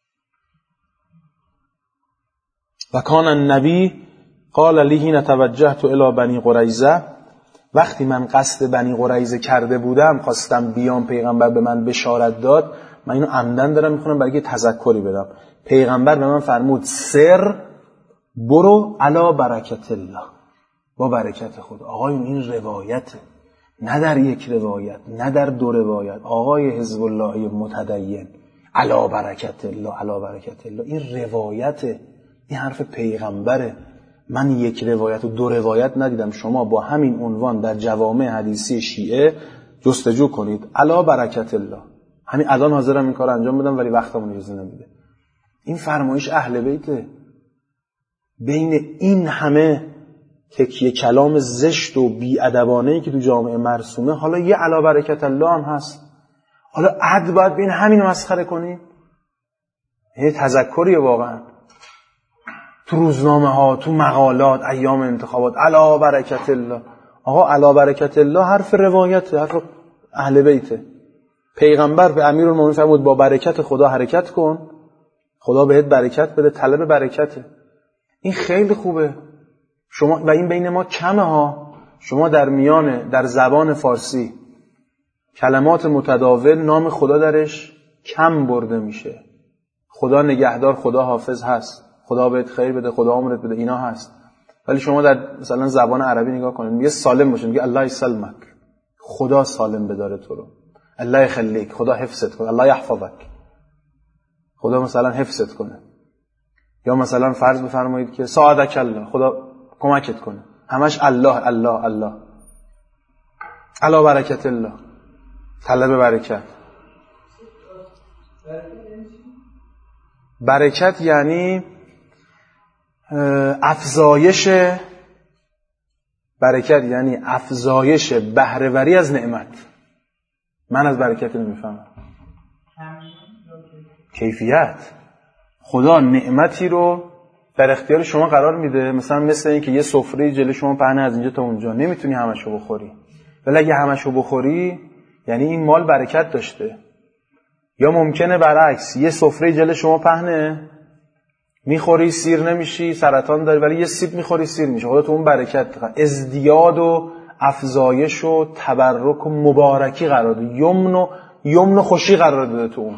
و کان النبی قال لی حین توجهت الی بنی قریظه، وقتی من قصد بنی قریظه کرده بودم، خواستم بیام پیغمبر به من بشارت داد، من اینو عمدن دارم میخونم برای که تذکری بدم. پیغمبر به من فرمود سر برو علی برکت الله، با برکت خدا. آقایون این روایته، نه در یک روایت، نه در دو روایت. آقای حزب الله متدین علی برکت الله، علی برکت الله، این روایته، این حرف پیغمبره. من یک روایت و دو روایت ندیدم. شما با همین عنوان در جوامع حدیثی شیعه جستجو کنید، علی برکت الله. همین الان حاضرم این کار انجام بدم ولی وقتمون اجازه نمیده. این فرمایش اهل بیته. بین این همه تکیه کلام زشت و بی‌ادبانه‌ای که تو جامعه مرسومه، حالا یه علی برکت الله هم هست. حالا عد باید بین همین مسخره کنی؟ یه تذکریه واقعا. تو روزنامه ها، تو مقالات، ایام انتخابات، علی برکت الله. آقا علی برکت الله حرف روایته، حرف اهل بیته. پیغمبر به امیرالمومنین فرمود با برکت خدا حرکت کن، خدا بهت برکت بده، طلب برکته. این خیلی خوبه. شما و این بین ما کمه ها. شما در میان در زبان فارسی کلمات متداول نام خدا درش کم برده میشه. خدا نگهدار، خدا حافظ هست، خدا بهت خیر بده، خدا عمرت بده، اینا هست. ولی شما در مثلا زبان عربی نگاه کنید، میگه سالم باشه، میگه الله یسلمک، خدا سالم بداره تو رو. الله یخلیک، خدا حفظت کنه. الله یحفظک، خدا مثلا حفظت کنه، یا مثلا فرض بفرمایید که ساعدک الله، خدا کمکت کنه. همش الله الله الله، علی برکت الله، طلب برکت. برکت یعنی افزایش، برکت یعنی افزایش بهره‌وری از نعمت. من از برکت نمیفهمم. کیفیت. خدا نعمتی رو در اختیار شما قرار میده، مثلا مثل این که یه سفره جلوی شما پهنه از اینجا تا اونجا، نمیتونی همشو بخوری، ولی اگه همشو بخوری یعنی این مال برکت داشته. یا ممکنه برعکس، یه سفره جلوی شما پهنه، میخوری سیر نمیشی، سرطان داری، ولی یه سیب میخوری سیر میشه. خدا تو اون برکت، ازدیاد و افزایش و تبرک و مبارکی قرار داده، یمن و یمن و خوشی قرار داده تو اون.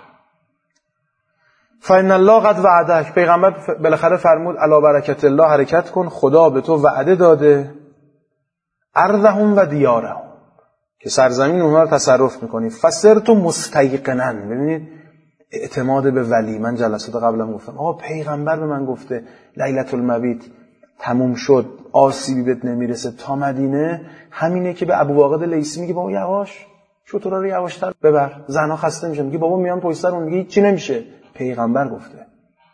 فإن الله قد وعدک، پیغمبر بالاخره فرمود علی برکت الله حرکت کن، خدا به تو وعده داده ارضهم و دیارهم، که سرزمین اونها رو تصرف میکنی. فسرت مستیقنا، ببینید اعتماد به ولی. من جلسات قبلا گفتم آقا پیغمبر به من گفته لیلة المبیت تموم شد، آسیبی بهت نمیرسه تا مدینه، همینه که به ابوواقد لیثی میگه بابا یواش، شطورا رو یواشتر ببر، زنها خسته میشن، میگه بابا میان پشت سر اون، میگه هیچ چی نمیشه، پیغمبر گفته.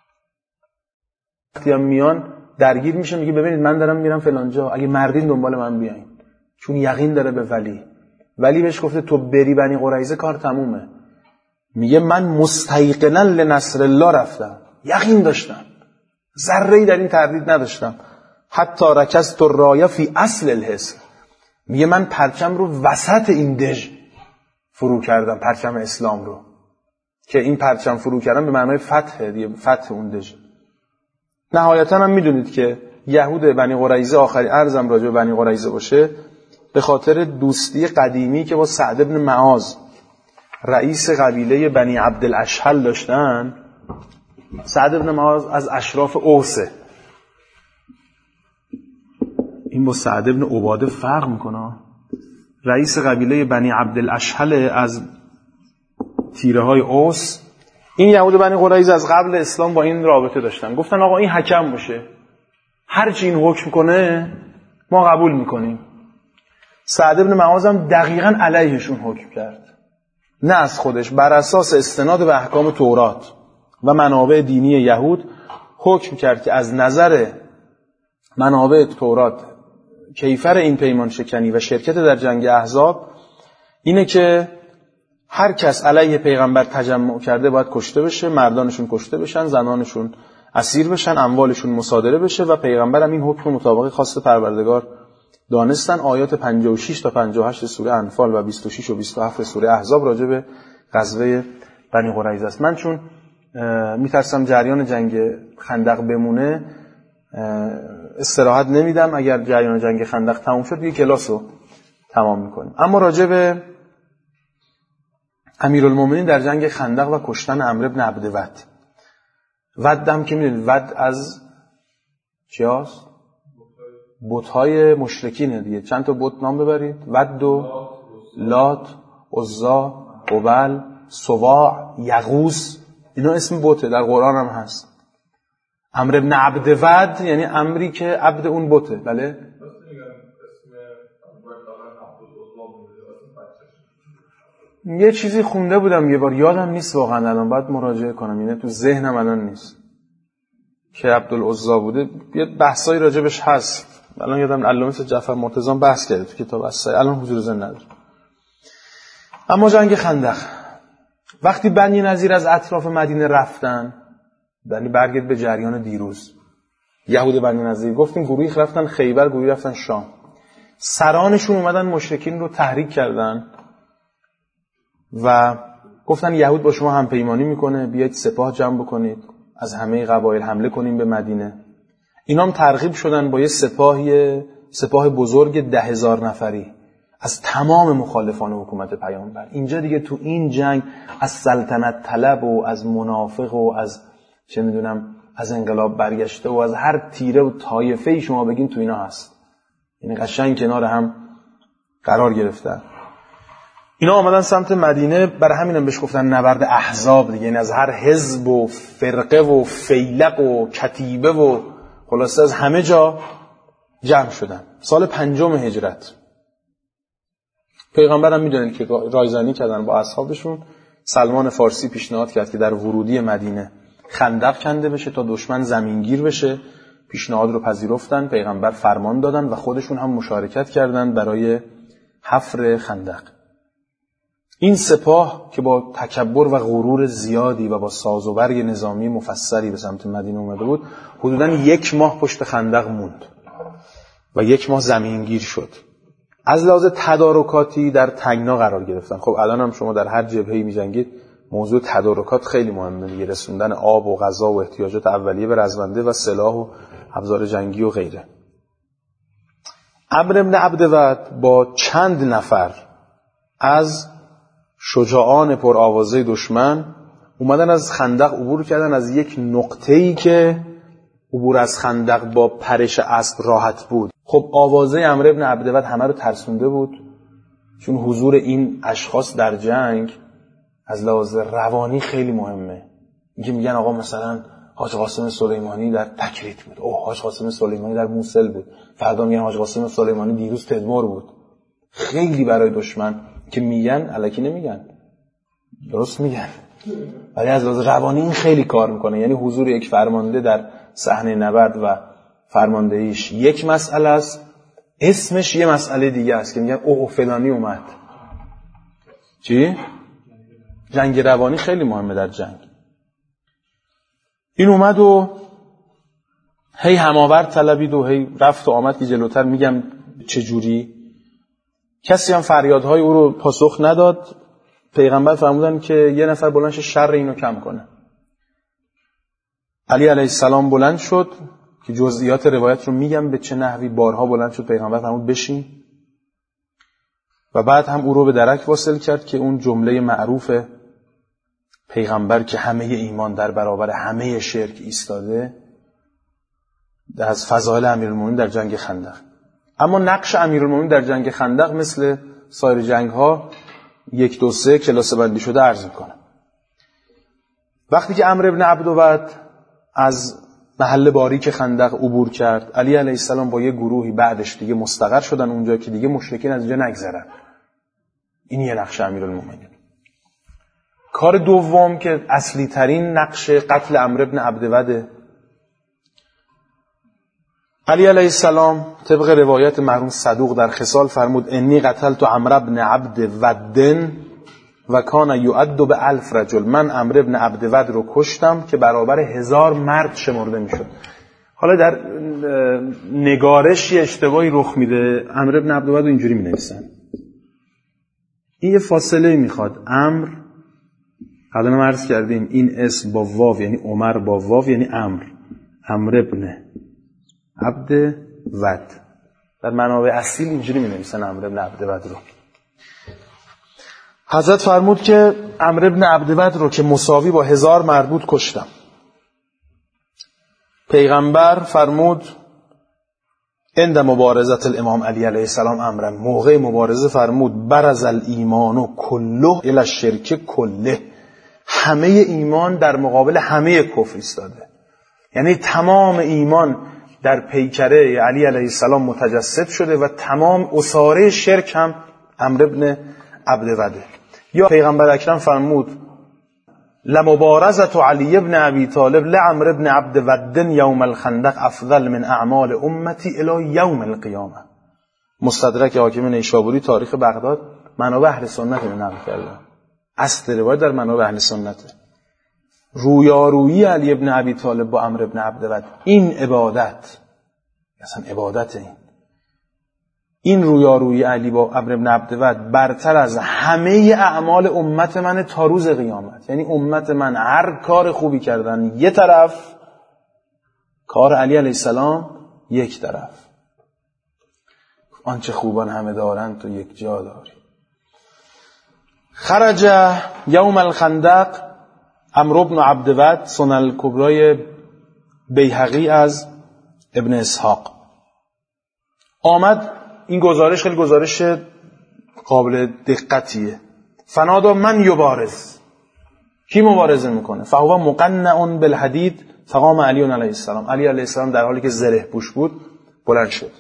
وقتی هم میان درگیر میشه، میگه ببینید من دارم میرم فلان جا، اگه مردین دنبال من بیاین، چون یقین داره به ولی. ولی بهش گفته تو بری بنی قریظه کار تمومه. میگه من مستیقنا لنصر الله رفتم، یقین داشتم، ذره‌ای در این تردید نداشتم. حتی رکست الرایا فی اصل الحصن، میگه من پرچم رو وسط این دژ فرو کردم، پرچم اسلام رو، که این پرچم فرو کردن به معنای فتح دیگه، فتح اون دژ. نهایتا هم میدونید که یهود بنی قریظه، آخری ارزم راجع به بنی قریظه باشه، به خاطر دوستی قدیمی که با سعد بن معاذ رئیس قبیله بنی عبدالاشهل داشتن. سعد بن معاذ از اشراف اوسه، این با سعد بن عباده فرق میکنه. رئیس قبیله بنی عبدالاشهل از تیره های اوس. این یهود بنی قریظه از قبل اسلام با این رابطه داشتن، گفتن آقا این حکم باشه، هر چی این حکم کنه ما قبول میکنیم. سعد بن معاذ هم دقیقاً علیهشون حکم کرد، نه از خودش، بر اساس استناد به احکام تورات و منابع دینی یهود حکم کرد که از نظر منابع تورات کیفر این پیمان شکنی و شرکت در جنگ احزاب اینه که هر کس علیه پیغمبر تجمع کرده باید کشته بشه، مردانشون کشته بشن، زنانشون اسیر بشن، اموالشون مصادره بشه. و پیغمبر هم این حکم مطابق خواست پروردگار دانستن. آیات پنجاه و شش تا پنجاه و هشت سوره انفال و بیست و شش و بیست و هفت سوره احزاب راجع به غزوه بنی قریظه است. من چون میترسم جریان جنگ خندق بمونه استراحت نمیدم، اگر جریان جنگ خندق تموم شد یه کلاسو تمام میکنیم. اما راجع به امیرالمومنین در جنگ خندق و کشتن عمرو بن عبدود، ود هم که میدونید ود از چی هست؟ بت‌های مشرکینه دیگه. چند تا بت نام ببرید: ود و لات، عزا، هبل، سواع، یغوث، اینا اسم بته، در قرآن هم هست. عمرو بن عبدود یعنی عمری که عبد اون بته. بله یه چیزی خونده بودم یه بار، یادم نیست واقعا الان، باید مراجعه کنم، اینه تو ذهنم الان نیست که عبدالعزا بوده. یه بحثایی راجبش هست، الان یادم علامه جعفر مرتضی بحث کرده تو کتاب اسای، الان حضور ذهن نداره. اما جنگ خندق، وقتی بنی نظیر از اطراف مدینه رفتن، یعنی برگرد به جریان دیروز، یهود بنی نظیر گفتیم گروهی رفتن خیبر، گروهی رفتن شام، سرانشون اومدن مشرکین رو تحریک کردن و گفتن یهود با شما همپیمانی میکنه، بیایید سپاه جمع بکنید، از همه قبایل حمله کنیم به مدینه. اینا هم ترغیب شدن با یه سپاهی سپاه بزرگ ده هزار نفری از تمام مخالفان حکومت پیامبر. اینجا دیگه تو این جنگ از سلطنت طلب و از منافق و از چه میدونم از انقلاب برگشته و از هر تیره و طایفه‌ای شما بگین تو اینا هست، یعنی قشنگ کنار هم قرار گرفتن. اینا آمدن سمت مدینه، برای همین هم بهش گفتن نبرد احزاب دیگه، یعنی از هر حزب و فرقه و فیلق و کتیبه و خلاصه از همه جا جمع شدن. سال پنجم هجرت. پیغمبر هم میدونن که رایزنی کردن با اصحابشون. سلمان فارسی پیشنهاد کرد که در ورودی مدینه خندق کنده بشه تا دشمن زمینگیر بشه. پیشنهاد رو پذیرفتن، پیغمبر فرمان دادن و خودشون هم مشارکت کردن برای حفر خندق. این سپاه که با تکبر و غرور زیادی و با ساز و برگ نظامی مفصلی به سمت مدینه اومده بود، حدوداً یک ماه پشت خندق موند و یک ماه زمینگیر شد. از لحاظ تدارکاتی در تنگنا قرار گرفتن. خب الان هم شما در هر جبهه‌ای می‌جنگید، موضوع تدارکات خیلی مهمه دیگه، رسوندن آب و غذا و احتیاجات اولیه به رزمنده و سلاح و ابزار جنگی و غیره. عمرو بن عبدود با چند نفر از شجاعان پرآوازه دشمن اومدن از خندق عبور کردن. از یک نقطه‌ای که عبور از خندق با پرش اسب راحت بود. خب آوازه عمرو بن عبدود همه رو ترسونده بود، چون حضور این اشخاص در جنگ از لحاظ روانی خیلی مهمه. اینکه میگن آقا مثلا حاج قاسم سلیمانی در تکریت بود، اوه حاج قاسم سلیمانی در موصل بود، فردا میگن حاج قاسم سلیمانی دیروز تدمر بود. خیلی برای دشمن که میگن الکی نمیگن، درست میگن، ولی از لحاظ روانی این خیلی کار میکنه. یعنی حضور یک فرمانده در صحنه نبرد و فرماندهیش یک مسئله است، اسمش یه مسئله دیگه است که میگن اوه فلانی اومد. چی؟ جنگ روانی خیلی مهمه در جنگ. این اومد و هی هماورد طلبید و هی رفت و آمد که جلوتر میگم چجوری. کسی هم فریادهای او رو پاسخ نداد. پیغمبر فرمودن که یه نفر بلند شه شر اینو کم کنه. علی علیه السلام بلند شد که جزئیات روایت رو میگم به چه نحوی. بارها بلند شد، پیغمبر فرمود بشین و بعد هم او رو به درک واصل کرد که اون جمله معروف پیغمبر که همه ایمان در برابر همه شرک ایستاده از فضائل امیرالمومنین در جنگ خندق. اما نقش امیرالمومنین در جنگ خندق مثل سایر جنگ ها یک دو سه کلاسه بندی شده عرض میکنم. وقتی که عمرو بن عبدود از محل باریک خندق عبور کرد، علی علیه السلام با یه گروهی بعدش دیگه مستقر شدن اونجا که دیگه مشرکین از اونجا نگذرن. این یه نقش امیرالمومنین. کار دوم که اصلی ترین نقش قتل عمرو بن عبدود، علی علیه السلام طبق روایت مرحوم صدوق در خصال فرمود انی قتلت عمرو بن عبدود و کان یعد به الف رجل. من عمرو بن عبدود رو کشتم که برابر هزار مرد شمرده میشد. حالا در نگارش یه اشتباهی رخ میده. عمرو بن عبدود رو اینجوری می نویسن. این یه فاصله میخواد. عمرو قبلا ما عرض کردیم این اسم با واو یعنی عمر، با واو یعنی عمرو. عمرو بن عبدود. در منابع اصیل اینجوری می نویسن عمرو بن عبدود رو. حضرت فرمود که عمرو بن عبدود رو که مساوی با هزار مرد بود کشتم. پیغمبر فرمود عند مبارزت الامام علی علیه السلام امرن، موقع مبارزه فرمود برز الایمان کله الی الشرک کله، همه ایمان در مقابل همه کفر ایستاده. یعنی تمام ایمان در پیکره علی علیه السلام متجسد شده و تمام اساره شرک هم عمرو بن عبدوده. یا پیغمبر اکرم فرمود لمبارزت علی بن ابی طالب لعمرو بن عبدود یوم الخندق افضل من اعمال امتی الی یوم القیامه. مستدرک حاکم نیشابوری تاریخ بغداد، منابع اهل سنت رو نقل کرده. اصل روایت در منابع اهل سنت. رویارویی علی بن ابی طالب با عمرو بن عبدود، این عبادت، اصلا عبادت این این رویارویی علی با عمرو بن عبدود برتر از همه اعمال امت من تا روز قیامت. یعنی امت من هر کار خوبی کردن یه طرف، کار علی علیه السلام یک طرف. آنچه خوبان همه دارند تو یک جا داری. خرج یوم الخندق عمرو بن عبدود، سنن الکبرای بیهقی از ابن اسحاق. آمد، این گزارش خیلی گزارش قابل دقتیه. فنادا من یبارز، کی مبارزه میکنه؟ فهو مقنع بالحدید فقام علی علیه السلام. علی علیه السلام در حالی که زره پوش بود بلند شد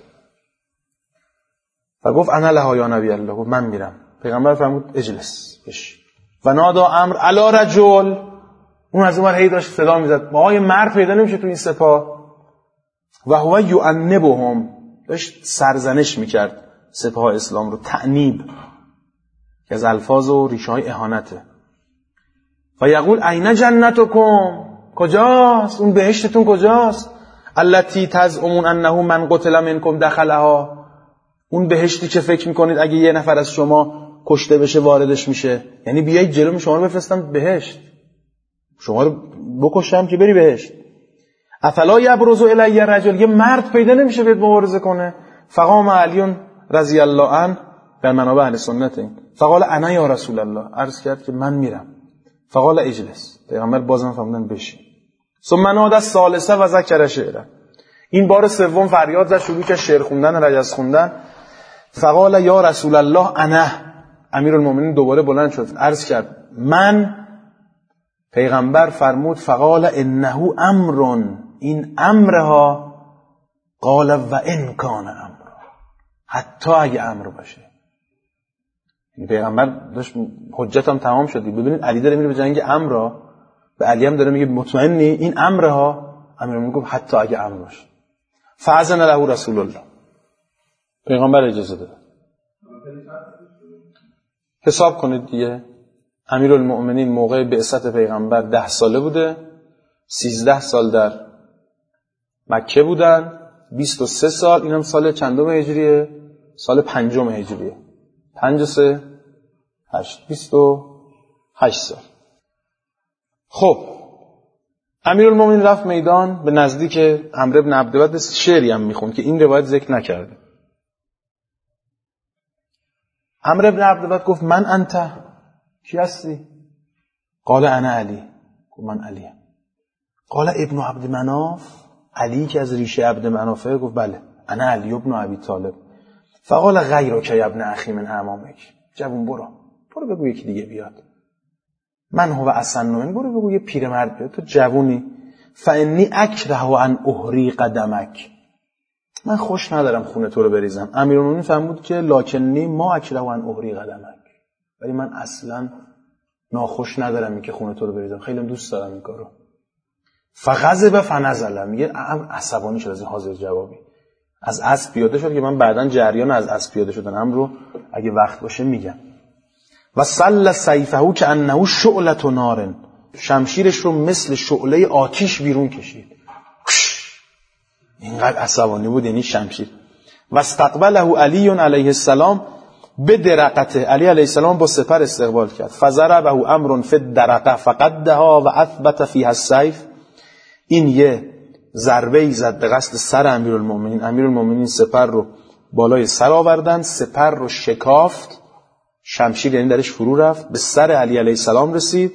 و گفت انا لها یا نبی الله، گفت من میرم. پیغمبر فرمود اجلس بش. و نادا امر علی رجل، اون از اون هی داشت صدا میزد آقای مرد پیدا نمیشه تو این سپاه. و هو یعنبهم، داشت سرزنش میکرد سپاه اسلام رو، تعنیب که از الفاظ و ریشه های اهانته. و یقول این جنتکم، کجاست اون بهشتتون، کجاست؟ التی تزعمون انه من قتل منکم دخلها، اون بهشتی که فکر میکنید اگه یه نفر از شما کشته بشه واردش میشه. یعنی بیایید جلو شما رو بفرستم بهشت، شما رو بکشم که بری بهشت. افلا یبرز الی رجل، یه مرد پیدا نمیشه بیاد مبارزه کنه. فقام علی رضی الله عنه در منابع اهل سنت این فقال انا یا رسول الله، عرض کرد که من میرم. فقال اجلس، پیغمبر بازم فرمودن بشین. ثم نادى الثالثه و ذکر شعرا، این بار سوم فریاد زد، شروع کرد شعر خوندن، رجز خوندن. فقال یا رسول الله انا، امیرالمومنین دوباره بلند شد عرض کرد من. پیغمبر فرمود فقال انه امر، این امرها. قال و ان کان امر، حتی اگه امر باشه. این پیغمبر داشت حجتم تمام شدی. ببینید علی داره میره به جنگ امر، به علی هم داره میگه مطمئنی این امرها؟ امیرالمومنین گفت حتی اگه امر باشه. فاذن له رسول الله، پیغمبر اجازه داد. حساب کنید دیگه، امیرالمومنین موقع بعثت پیغمبر ده ساله بوده، سیزده سال در مکه بودن، بیست و سه سال، اینم سال چندم هجریه؟ سال پنجم هجریه. پنج و سه هشت، بیست و هشت سال. خب امیرالمومنین رفت میدان به نزدیک عمرو بن عبدود، شعری هم میخوند که این روایت ذکر نکرده. عمرو بن عبدود گفت من انت، کی هستی؟ قال انا علی، گفت من علیم. قال ابن عبد مناف، علی که از ریشه عبد منافه، گفت بله انا علی ابن ابی طالب. فقال غیرک یا ابن اخی من امامک، جوون برو برو بگو یکی دیگه بیاد. من هو اسن من، برو بگو یه پیرمرد بیاد، تو جوونی. فانی اکره ان احریق دمک، من خوش ندارم خون تو رو بریزم. امیرالمومنین فرمود که لکنی ما اکره ان احریق دمک، ولی من اصلا ناخوش ندارم این که خون تو رو بریزم، خیلی دوست دارم این کارو. فغضب فنزل، میگه عصبانی شد از این حاضر جوابی، از اسب پیاده شد که من بعداً جریان از اسب پیاده شدنم رو اگه وقت باشه میگم. و سل سیفه که انه شعلة نار، شمشیرش رو مثل شعله آتش بیرون کشید. اینقدر عصبانی بود یعنی شمشیر. و استقبله علی علیه السلام به درقته، علی علیه السلام با سپر استقبال کرد. فضربه امر فی الدرقه فقدها و اثبت فیها السیف، این یه ضربه‌ای زد به قصد سر امیرالمومنین. امیرالمومنین سپر رو بالای سر آوردن، سپر رو شکافت، شمشیر یعنی درش فرو رفت، به سر علی علیه السلام رسید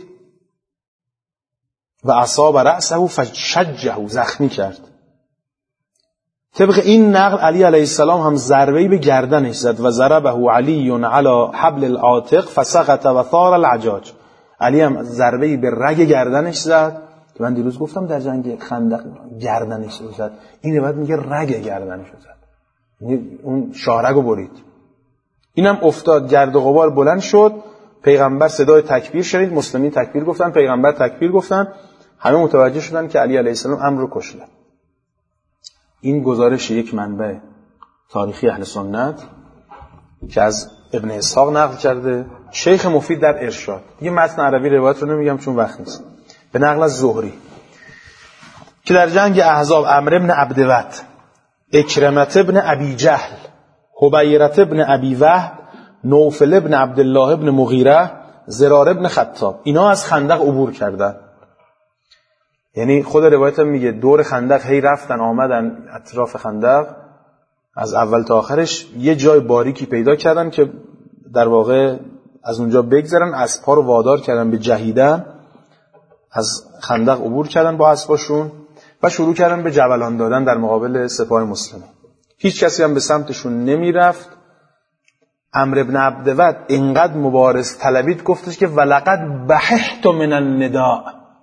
و اصاب رأسه فشجه، زخمی کرد. طبق این نقل علی علیه السلام هم ضربه‌ای به گردنش زد و ضربه علی علی حبل العاتق فسقط و ثار العجاج، علی هم ضربه‌ای به رگ گردنش زد که من دیروز گفتم در جنگ خندق گردنش زد، این روایت میگه رگ گردنش زد، یعنی اون شاهرگو برید. اینم افتاد، گرد و غبار بلند شد، پیغمبر صدای تکبیر شنید، مسلمین تکبیر گفتن، پیغمبر تکبیر گفتن، همه متوجه شدن که علی علیه السلام امر رو کشته. این گزارش یک منبع تاریخی اهل سنت که از ابن اسحاق نقل کرده، شیخ مفید در ارشاد. یه متن عربی روایت رو نمیگم چون وقت نیست، به نقل از زهری که در جنگ احزاب عمرو بن عبدود، اکرمه بن ابی جهل، حبیره بن ابی وهب، نوفل بن عبدالله بن مغیره، زرار بن خطاب، اینا از خندق عبور کردن. یعنی خود روایت هم میگه دور خندق هی رفتن آمدن اطراف خندق، از اول تا آخرش یه جای باریکی پیدا کردن که در واقع از اونجا بگذرن، اسب‌ها رو وادار کردن به جهیدن، از خندق عبور کردن با اسباشون و شروع کردن به جولان دادن در مقابل سپاه مسلمین. هیچ کسی هم به سمتشون نمی رفت. عمرو بن عبدود اینقدر مبارز طلبید گفتش که ولقد بححت من النداء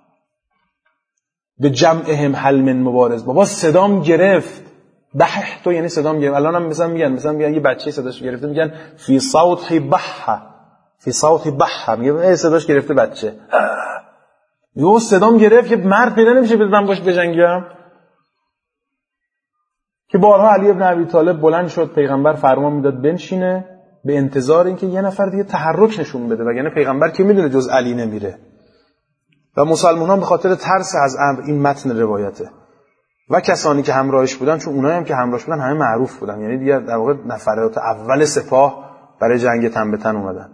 به جمعهم حل من مبارز. بابا صدام گرفت. بححت یعنی صدام گرفت. الان هم مثلا میگن مثلا میگن یه بچه صداش گرفته میگن فی صوت بحه، فی صوت بحه، میگه صداش گرفته بچه. یو صدام گرفت که مرد پیدا نمیشه من باش بجنگم. که بارها علی ابن ابی طالب بلند شد، پیغمبر فرمان میداد بنشینه به انتظار اینکه یه نفر دیگه تحرک نشون بده، وگرنه پیغمبر که میدونه جز علی نمیره. و مسلمانان به خاطر ترس از امر، این متن روایته، و کسانی که همراهش بودن، چون اونایی هم که همراهش بودن همه معروف بودن، یعنی دیگه در واقع نفرات اول سپاه برای جنگ تن به تن اومدن.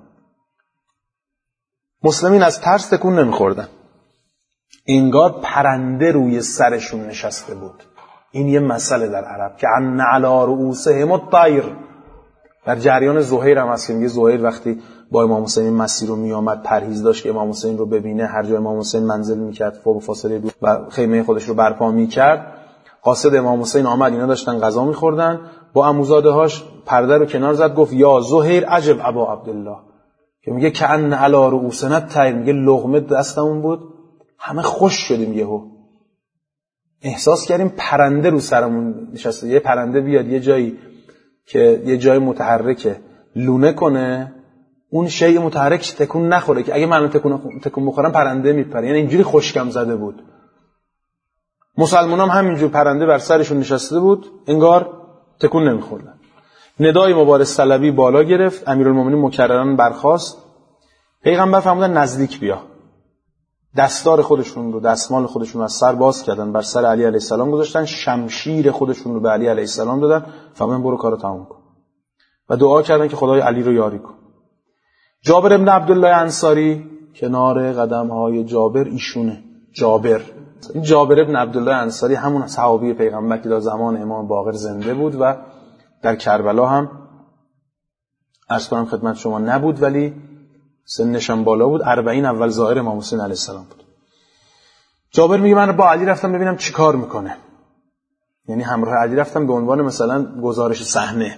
مسلمین از ترس تکون نمیخوردن، انگار پرنده روی سرشون نشسته بود. این یه مسئله در عرب که ان علی رؤوسهم الطیر. در جریان زهیر هم هست که میگه زهیر وقتی با امام حسین مسیر رو میامد پرهیز داشت که امام حسین رو ببینه، هر جای امام حسین منزل میکرد فوق فاصله دور و خیمه خودش رو برپا میکرد. قاصد امام حسین آمد، اینا داشتن غذا میخوردن، با عموزاده هاش پرده رو کنار زد، گفت یا زهیر عجب ابا عبدالله، که میگه کأن علی رؤوسنا الطیر، میگه لقمه دستمون بود همه خوش شدیم، یهو احساس کردیم پرنده رو سرمون نشسته. یه پرنده بیاد یه جایی که یه جای متحرکه لونه کنه، اون شیء متحرک تکون نخوره که اگه من تکون تکون بخورم پرنده میپره، یعنی اینجوری خشکم زده بود. مسلمانان هم همینجور پرنده بر سرشون نشسته بود، انگار تکون نمیخوردن. ندای مبارز طلبی بالا گرفت، امیرالمومنین مکررن برخاست. پیغمبر فرمودن نزدیک بیا. دستار خودشون رو، دستمال خودشون رو از سر باز کردن، بر سر علی علیه السلام گذاشتن، شمشیر خودشون رو به علی علیه السلام دادن، فرمودن برو کارو تموم کن و دعا کردن که خدای علی رو یاری کن. جابر ابن عبدالله انصاری، کنار قدم‌های جابر ایشونه. جابر این جابر ابن عبدالله انصاری همون صحابی پیغمبر که در زمان امام باقر زنده بود و در کربلا هم عرض کنم خدمت شما نبود، ولی سنش هم بالا بود. اربعین اول ظاهر امام حسین علیه السلام بود. جابر میگه من با علی رفتم ببینم چی کار میکنه، یعنی همراه علی رفتم به عنوان مثلا گزارش صحنه.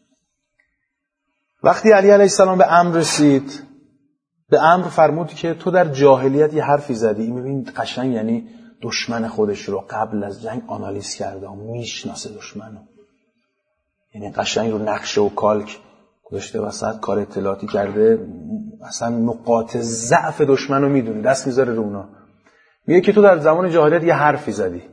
وقتی علی علیه السلام به امر رسید، به امر فرمود که تو در جاهلیت یه حرفی زدی. این ببین قشنگ یعنی دشمن خودش رو قبل از جنگ آنالیز کرده، میشناسه دشمنو، یعنی قشنگ رو نقشه و کالک گذاشته وسط، کار اطلاعاتی کرده، اصلا نقاط ضعف دشمن رو میدونه، دست میذاره رو اونا. میگه که تو در زمان جاهلیت یه حرفی زدی،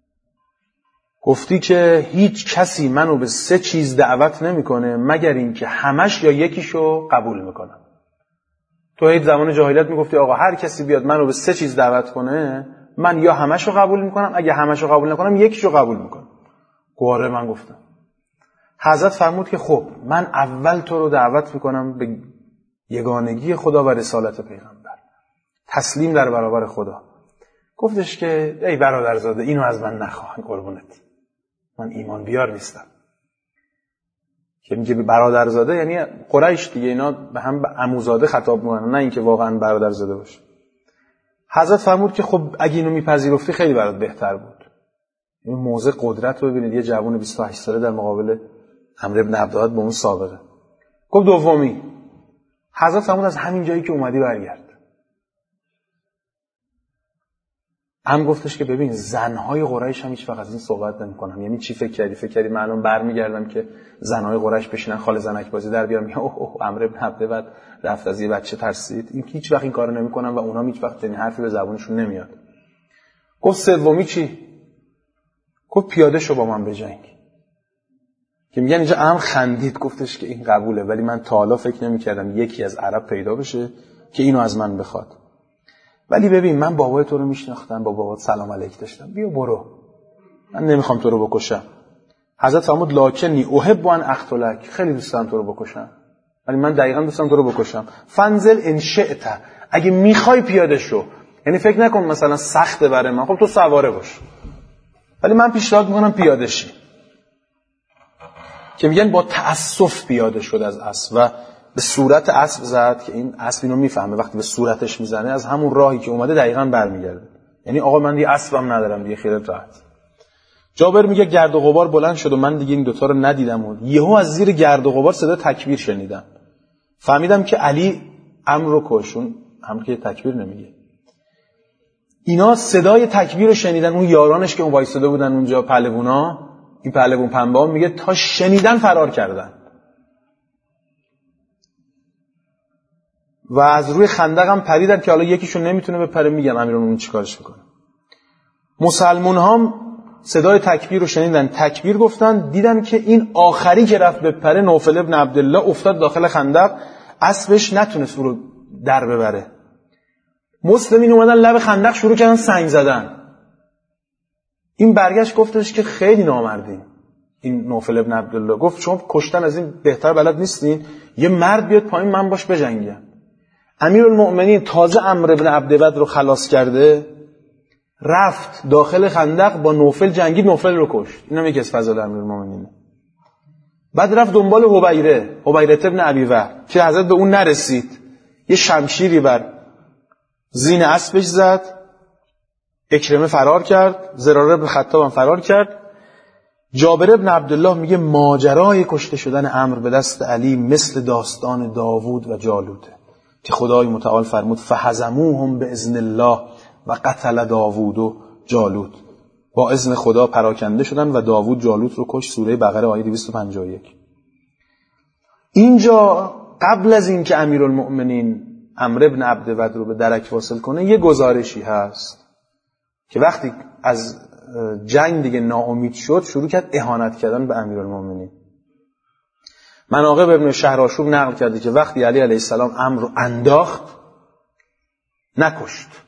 گفتی که هیچ کسی منو به سه چیز دعوت نمیکنه مگر این که همش یا یکیشو قبول میکنم. تو هیچ زمان جاهلیت میگفتی آقا هر کسی بیاد منو به سه چیز دعوت کنه، من یا همشو قبول میکنم، اگه همشو قبول نکنم یکیشو قبول میکنم. گواره من گفتم. حضرت فرمود که خب من اول تو رو دعوت میکنم به یگانگی خدا و رسالت پیغمبر، تسلیم در برابر خدا. گفتش که ای برادرزاده اینو از من نخواه، قربونت، من ایمان بیار نیستم. که میگه برادرزاده یعنی قریش دیگه، اینا به هم به عموزاده خطاب میکنن، نه اینکه واقعا برادرزاده باشه. حضرت فرمود که خب اگه اینو میپذیرفتی خیلی برات بهتر بود. این موضع قدرت رو ببینید، یه جوان بیست و هشت ساله در مقابل عمرو بن عبدود با اون سابقه. گفت دومی. حضرت فرمود از همین جایی که اومدی برگرد. هم گفتش که ببین زنهای قریش هم هیچ وقت از این صحبت نمی‌کنن. یعنی چی فکر کردی؟ فکر کردی من الان برمیگردم که زنهای قریش بشینن خال زنک بازی در بیارم میگه اوه اوه عمرو بن عبدود رفت از یه بچه ترسید. این هیچ وقت این کارو نمی‌کنن و اونا هیچ وقت این حرفی به زبونشون نمیاد. گفت سومی چی؟ گفت پیاده شو با من به جنگ. که میگن اینجا ام خندید، گفتش که این قبوله، ولی من تا حالا فکر نمی‌کردم یکی از عرب پیدا بشه که اینو از من بخواد. ولی ببین من بابای تو رو میشناختم، با بابات سلام علیک داشتم، بیا برو، من نمیخوام تو رو بکشم. حضرت فرمود لاکنی احب ان اقتلک، خیلی دوست دارم تو رو بکشم، ولی من دقیقاً دوست دارم تو رو بکشم. فنزل ان شئت، اگه میخوای پیاده شو، یعنی فکر نکن مثلا سخته برای من، خب تو سواره باش، ولی من پیشنهاد میکنم پیاده شی. که میگن با تأسف پیاده شد از اسب و به صورت اسب زد که این اسب اینو میفهمه، وقتی به صورتش میزنه از همون راهی که اومده دقیقاً برمیگرده. یعنی آقا من دیگه اسبم ندارم دیگه، خیرت راحت. جابر میگه گرد و غبار بلند شد و من دیگه این دوتا رو ندیدم و یهو از زیر گرد و غبار صدا تکبیر شنیدم. فهمیدم که علی عمرو رو کشون، عمرو که تکبیر نمیگه. اینا صدای تکبیر رو شنیدن، اون یارانش که اون وایساده بودن اونجا پهلوونا، این پهلوون پنبه میگه تا شنیدن فرار کردن و از روی خندق هم پریدن که حالا یکیشون نمیتونه بپره، میگن امیرالمومنین چیکارش میکنه. مسلمون هم صدای تکبیر رو شنیدن، تکبیر گفتن، دیدن که این آخری که رفت بپره نوفل ابن عبدالله افتاد داخل خندق، اسبش نتونست او رو در ببره. مسلمین اومدن لب خندق شروع کردن سنگ زدن. این برگشت گفتش که خیلی نامردین. این نوفل ابن عبدالله گفت شما کشتن از این بهتر بلد نیستین، یه مرد بیاد پایین من باش بجنگم. امیرالمؤمنین تازه عمرو ابن عبدود رو خلاص کرده، رفت داخل خندق با نوفل جنگید، نوفل رو کشت. اینم یکی از فضایل امیرالمؤمنین. بعد رفت دنبال حبیره، حبیره ابن ابی وهب که حضرت به اون نرسید، یه شمشیری بر زین اسبش زد، اکرمه فرار کرد، زراره ابن خطاب هم فرار کرد. جابر ابن عبدالله میگه ماجرای کشته شدن عمرو به دست علی مثل داستان داوود و جالوته که خدای متعال فرمود فهزموهم باذن الله و قتل داوود و جالوت. با اذن خدا پراکنده شدن و داوود جالوت رو کشت. سوره بقره آیه دویست و پنجاه و یک. اینجا قبل از این که امیرالمؤمنین عمرو ابن عبدود رو به درک واصل کنه یه گزارشی هست که وقتی از جنگ دیگه ناامید شد شروع کرد اهانت کردن به امیرالمؤمنین. مناقب ابن شهرآشوب نقل کرده که وقتی علی علیه السلام عمرو رو انداخت نکشت،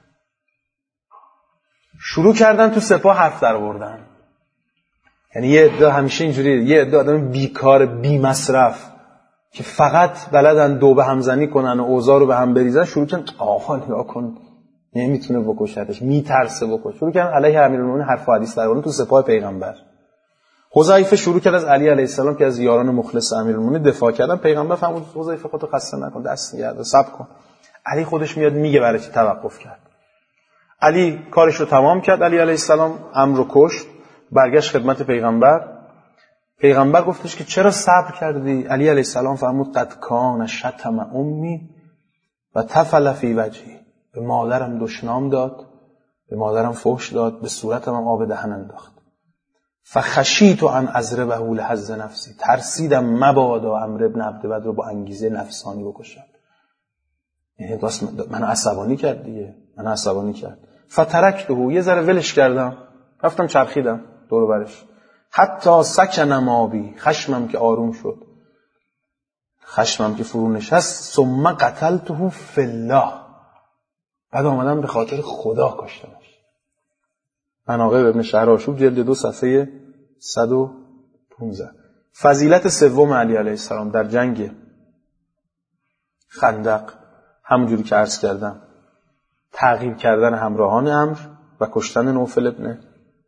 شروع کردن تو سپاه حرف در آوردن. یعنی یه عده همیشه اینجوریه، یه عده آدم بیکار بی مصرف که فقط بلدن دو به هم زنی کنن و اوضاع رو به هم بریزن، شروع کردن آقا نگاه کن نمیتونه بکشتش، میترسه بکش. شروع کردن علیه امیرالمومنین حرف و حدیث در آوردن تو سپاه پیغمبر. حذیفه شروع کرد از علی علیه السلام که از یاران مخلص امیرالمومنین دفاع کردن. پیغمبر فرمود حذیفه خودت خسته نکن، دست نگرد، صبر کن. علی خودش میاد میگه برای چی توقف کرد. علی کارش رو تمام کرد، علی علیه السلام امر رو کشت، برگشت خدمت پیغمبر. پیغمبر گفتش که چرا صبر کردی؟ علی علیه السلام فرمود قد کان شتم امی و تفل فی وجهی. به مادرم دشنام داد، به مادرم فحش داد، به صورتم هم آب دهن انداخت. فخشیت ان اضربه لحظ نفسی. ترسیدم مبادا عمرو ابن عبدود رو با انگیزه نفسانی بکشم. یعنی منو عصبانی کرد دیگه، منو عصبانی کرد. فترکته، یه ذره ولش کردم، رفتم چرخیدم دور و برش. حتی سکنم آبی، خشمم که آروم شد، خشمم که فرو نشست. ثم قتلته فی الله، بعد آمدم به خاطر خدا کشتمش. مناقب ابن شهرآشوب جلد دو صفحه صد و پانزده. فضیلت سوم علی علیه السلام در جنگ خندق همونجوری که عرض کردم تعقیب کردن همراهان عمرو و کشتن نوفل ابن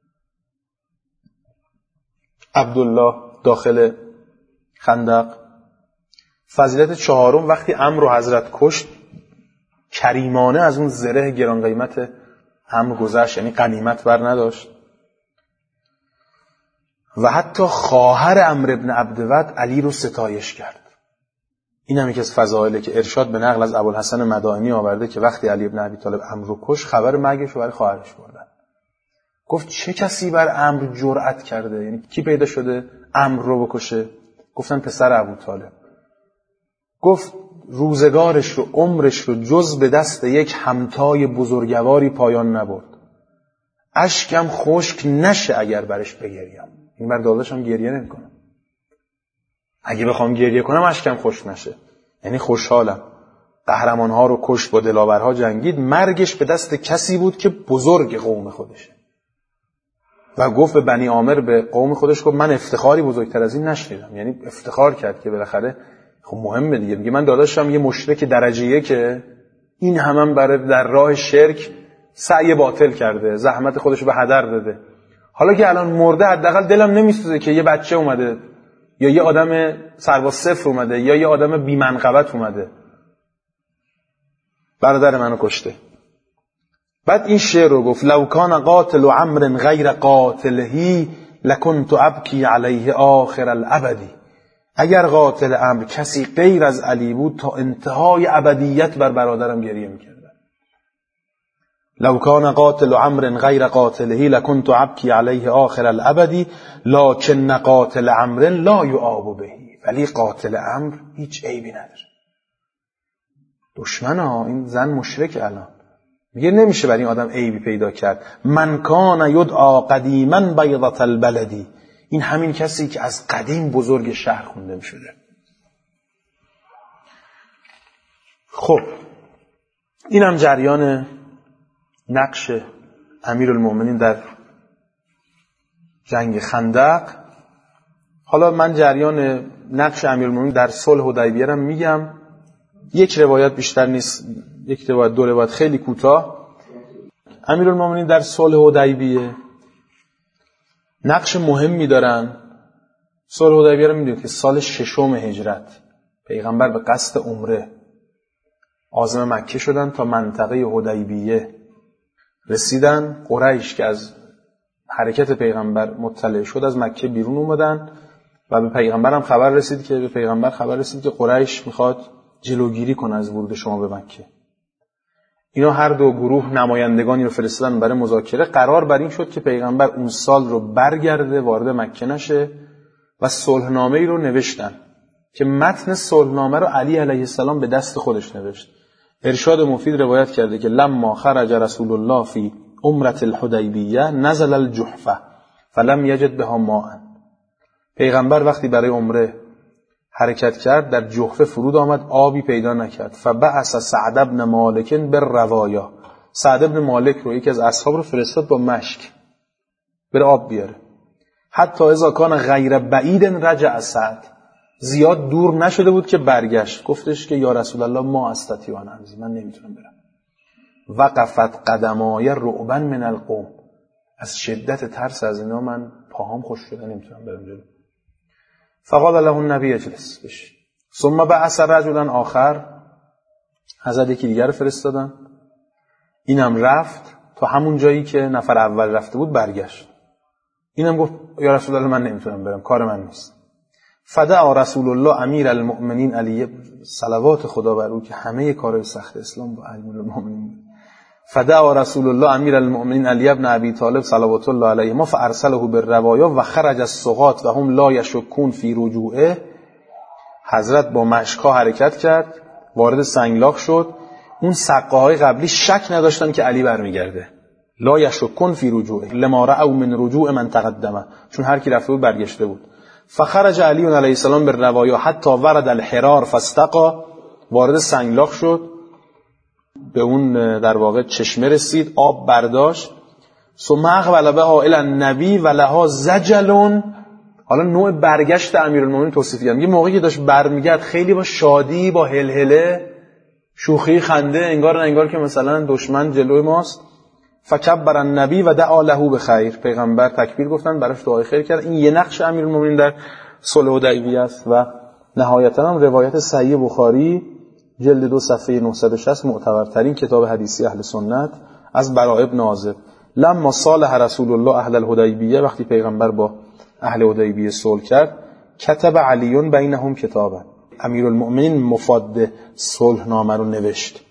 عبدالله داخل خندق. فضیلت چهارم وقتی عمرو رو حضرت کشت کریمانه از اون زره گران قیمت عمرو گذشت، یعنی غنیمت بر نداشت. و حتی خواهر عمرو ابن عبدود علی رو ستایش کرد. این هم یکی از فضائله که ارشاد به نقل از ابوالحسن مدائنی آورده که وقتی علی ابن ابی طالب عمرو رو کشت خبر مرگش رو برای خواهرش بردن. گفت چه کسی بر عمرو جرأت کرده؟ یعنی کی پیدا شده عمرو رو بکشه؟ گفتن پسر ابوطالب. گفت روزگارش رو، عمرش رو جز به دست یک همتای بزرگواری پایان نبرد. اشکم خشک نشه اگر برش بگریم. این بر داداشم گریه نمی‌کنم. اگه بخوام گریه کنم اشکم خشک نشه. یعنی خوشحالم. قهرمان‌ها رو کشت، با دلاورها جنگید، مرگش به دست کسی بود که بزرگ قوم خودشه. و گفت به بنی عامر، به قوم خودش گفت من افتخاری بزرگتر از این نشنیدم. یعنی افتخار کرد که بالاخره خب مهمه دیگه. میگه من داداشم یه مشرک درجه یکه، این همم برای در راه شرک سعی باطل کرده، زحمت خودشو به هدر داده. حالا که الان مرده حداقل دلم نمیسوزه که یه بچه اومده یا یه آدم سرباز صفر اومده یا یه آدم بی منقبت اومده برادر منو کشته. بعد این شعر رو گفت لو کان قاتل عمرو غیر قاتله لکنت ابکی علیه آخر الابدی. اگر قاتل عمرو کسی غیر از علی بود تا انتهای ابدیت بر برادرم گریه میکردم. لو کان قاتل عمرو غیر قاتله لکنت ابکی علیه آخر الابد لکن قاتل عمرو لا یعاب به. ولی قاتل عمرو هیچ عیبی نداره. دشمن ها، این زن مشرک الان میگه نمیشه برای این آدم عیبی پیدا کرد. من کان یدعا قدیما بیضة البلدی، این همین کسی که از قدیم بزرگ شهر خونده میشده. خب این هم جریان نقش امیرالمؤمنین در جنگ خندق. حالا من جریان نقش امیرالمؤمنین در صلح حدیبیه رو میگم. یک روایت بیشتر نیست، یک روایت دو روایت خیلی کوتاه. امیرالمؤمنین در صلح حدیبیه نقش مهمی دارن. صلح حدیبیه رو میدونید که سال ششم هجرت پیغمبر به قصد عمره عازم مکه شدن، تا منطقه حدیبیه رسیدن. قریش که از حرکت پیغمبر مطلع شد از مکه بیرون اومدن و به پیغمبر هم خبر رسید که به پیغمبر خبر رسید که قریش میخواد جلوگیری کنه از ورود شما به مکه. اینا هر دو گروه نمایندگانی رو فرستادن برای مذاکره. قرار بر این شد که پیغمبر اون سال رو برگرده، وارد مکه نشه و صلحنامه‌ای رو نوشتن که متن صلحنامه رو علی علیه السلام به دست خودش نوشت. ارشاد مفید روایت کرده که لما خرج رسول الله فی عمره الحدیبیه نزل الجحفه فلم یجد بها ماء. پیغمبر وقتی برای عمره حرکت کرد در جحفه فرود آمد، آبی پیدا نکرد. فبعث سعد بن مالک بالروایا، سعد بن مالک رو یکی از اصحاب رو فرستاد با مشک بره آب بیاره. حتی اذا کان غیر بعید رجع سعد، زیاد دور نشده بود که برگشت. گفتش که یا رسول الله ما استطیع ان امضی، من نمیتونم برم. وقفت قدمای رعبا من القوم، از شدت ترس از اینا من پاهام خشک شده نمیتونم برم جلو. فقال له النبی اجلس بش. ثم بعث رجلا آخر، حضرت یکی دیگر رو فرستادن. اینم رفت تا همون جایی که نفر اول رفته بود برگشت. اینم گفت یا رسول الله من نمیتونم برم، کار من نیست. فدعا رسول الله امیر المؤمنین علی، صلوات خدا بر او که همه کارهای سخت اسلام با امیر المؤمنین. فدعا رسول الله امیر المؤمنین علی ابن ابی طالب صلوات الله علیه ما فارسله بالروایا و خرج السقاط و هم لا یشکون فی رجوعه. حضرت با مشکا حرکت کرد، وارد سنگلاخ شد. اون سقاهای قبلی شک نداشتن که علی برمیگرده. لا یشکون فی رجوعه لما رأوا من رجوع من تقدمه، چون هر کی رفته بود برگشته بود. فخرج علی علیه السلام بالروایا حتی ورد الحرار فاستقى، وارد سنگلاخ شد، به اون در واقع چشمه رسید، آب برداشت. ثم اقبل بها الی النبی و لها زجل. حالا نوع برگشت امیرالمومنین توصیف کردم. یه موقعی که داشت برمیگرد خیلی با شادی، با هلهله، شوخی، خنده، انگار نه انگار که مثلا دشمن جلوی ماست. فکبر النبی و دعا له بخیر، پیغمبر تکبیر گفتن، براش دعای خیر کرد. این یه نقش امیرالمومنین در صلح حدیبیه است. و نهایتا هم روایت صحیح بخاری جلد دو صفحه نهصد و شصت، معتبرترین کتاب حدیثی اهل سنت، از براء ابن عازب. لما صالح رسول الله اهل الحدیبیه، وقتی پیغمبر با اهل حدیبیه صلح کرد، کتب علی بینهم کتابا، امیرالمؤمنین مفاد صلح نامه رو نوشت.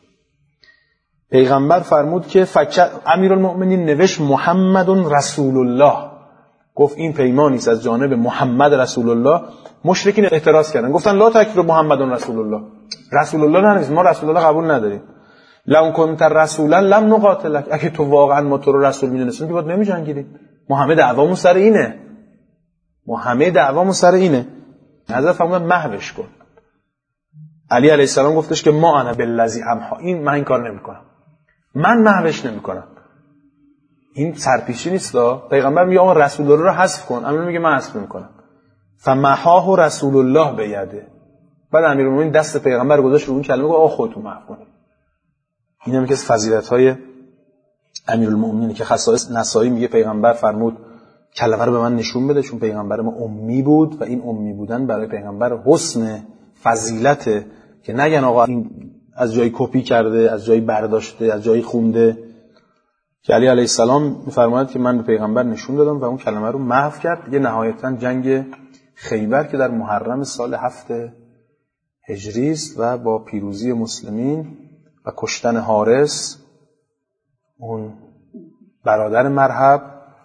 پیغمبر فرمود که فک... امیرالمؤمنین نوشت محمد رسول الله، گفت این پیمانی است از جانب محمد رسول الله. مشرکین اعتراض کردن، گفتن لا تکتب محمد رسول الله، رسول الله ننویس، ما رسول الله قبول نداریم. لو کنت رسولا لم نقاتلک، اگه تو واقعا ما تو رو رسول می‌دونستیم که باید نمی‌جنگیدیم. ما همه دعوامون سر اینه، ما همه دعوامون سر اینه. حضرت فرمود محوش کن. علی علیه السلام گفتش که ما انا بالذی امحا، این من این کار نمی‌کنم، من محوش نمی‌کنم. این سرپیچی نیستا. پیغمبر میگه آقا رسول الله رو حذف کن، امیر میگه من حذف نمی‌کنم. فمحاه رسول الله بیده. بعد امیرالمومنین دست پیغمبر گذاشت رو اون کلمه، گفت آقا خودتون محو کنید. این هم که از فضیلت‌های امیرالمومنین که خصائص نسائی میگه پیغمبر فرمود کلمه رو به من نشون بده، چون پیغمبر ما امی بود و این امی بودن برای پیغمبر حسن فضیلته، که نگن آقا این از جایی کپی کرده، از جایی برداشته، از جایی خونده. که علی علیه السلام میفرماید که من به پیغمبر نشون دادم و اون کلمه رو محو کرد. دیگه نهایتاً جنگ خیبر که در محرم سال هفت هجری است و با پیروزی مسلمین و کشتن حارس اون برادر مرحب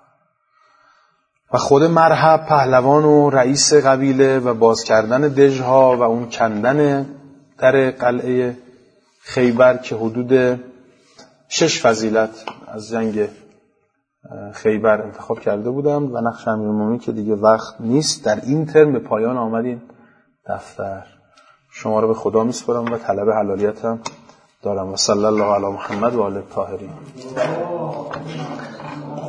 و خود مرحب پهلوان و رئیس قبیله و باز کردن دژها و اون کندن در قلعه خیبر که حدود شش فضیلت از جنگ خیبر انتخاب کرده بودم و نقش امیرالمومنین که دیگه وقت نیست. در این ترم به پایان آمدین دفتر. شما رو به خدا میسپارم و طلب حلالیتم دارم و صلی الله علی محمد و آل الطاهرین.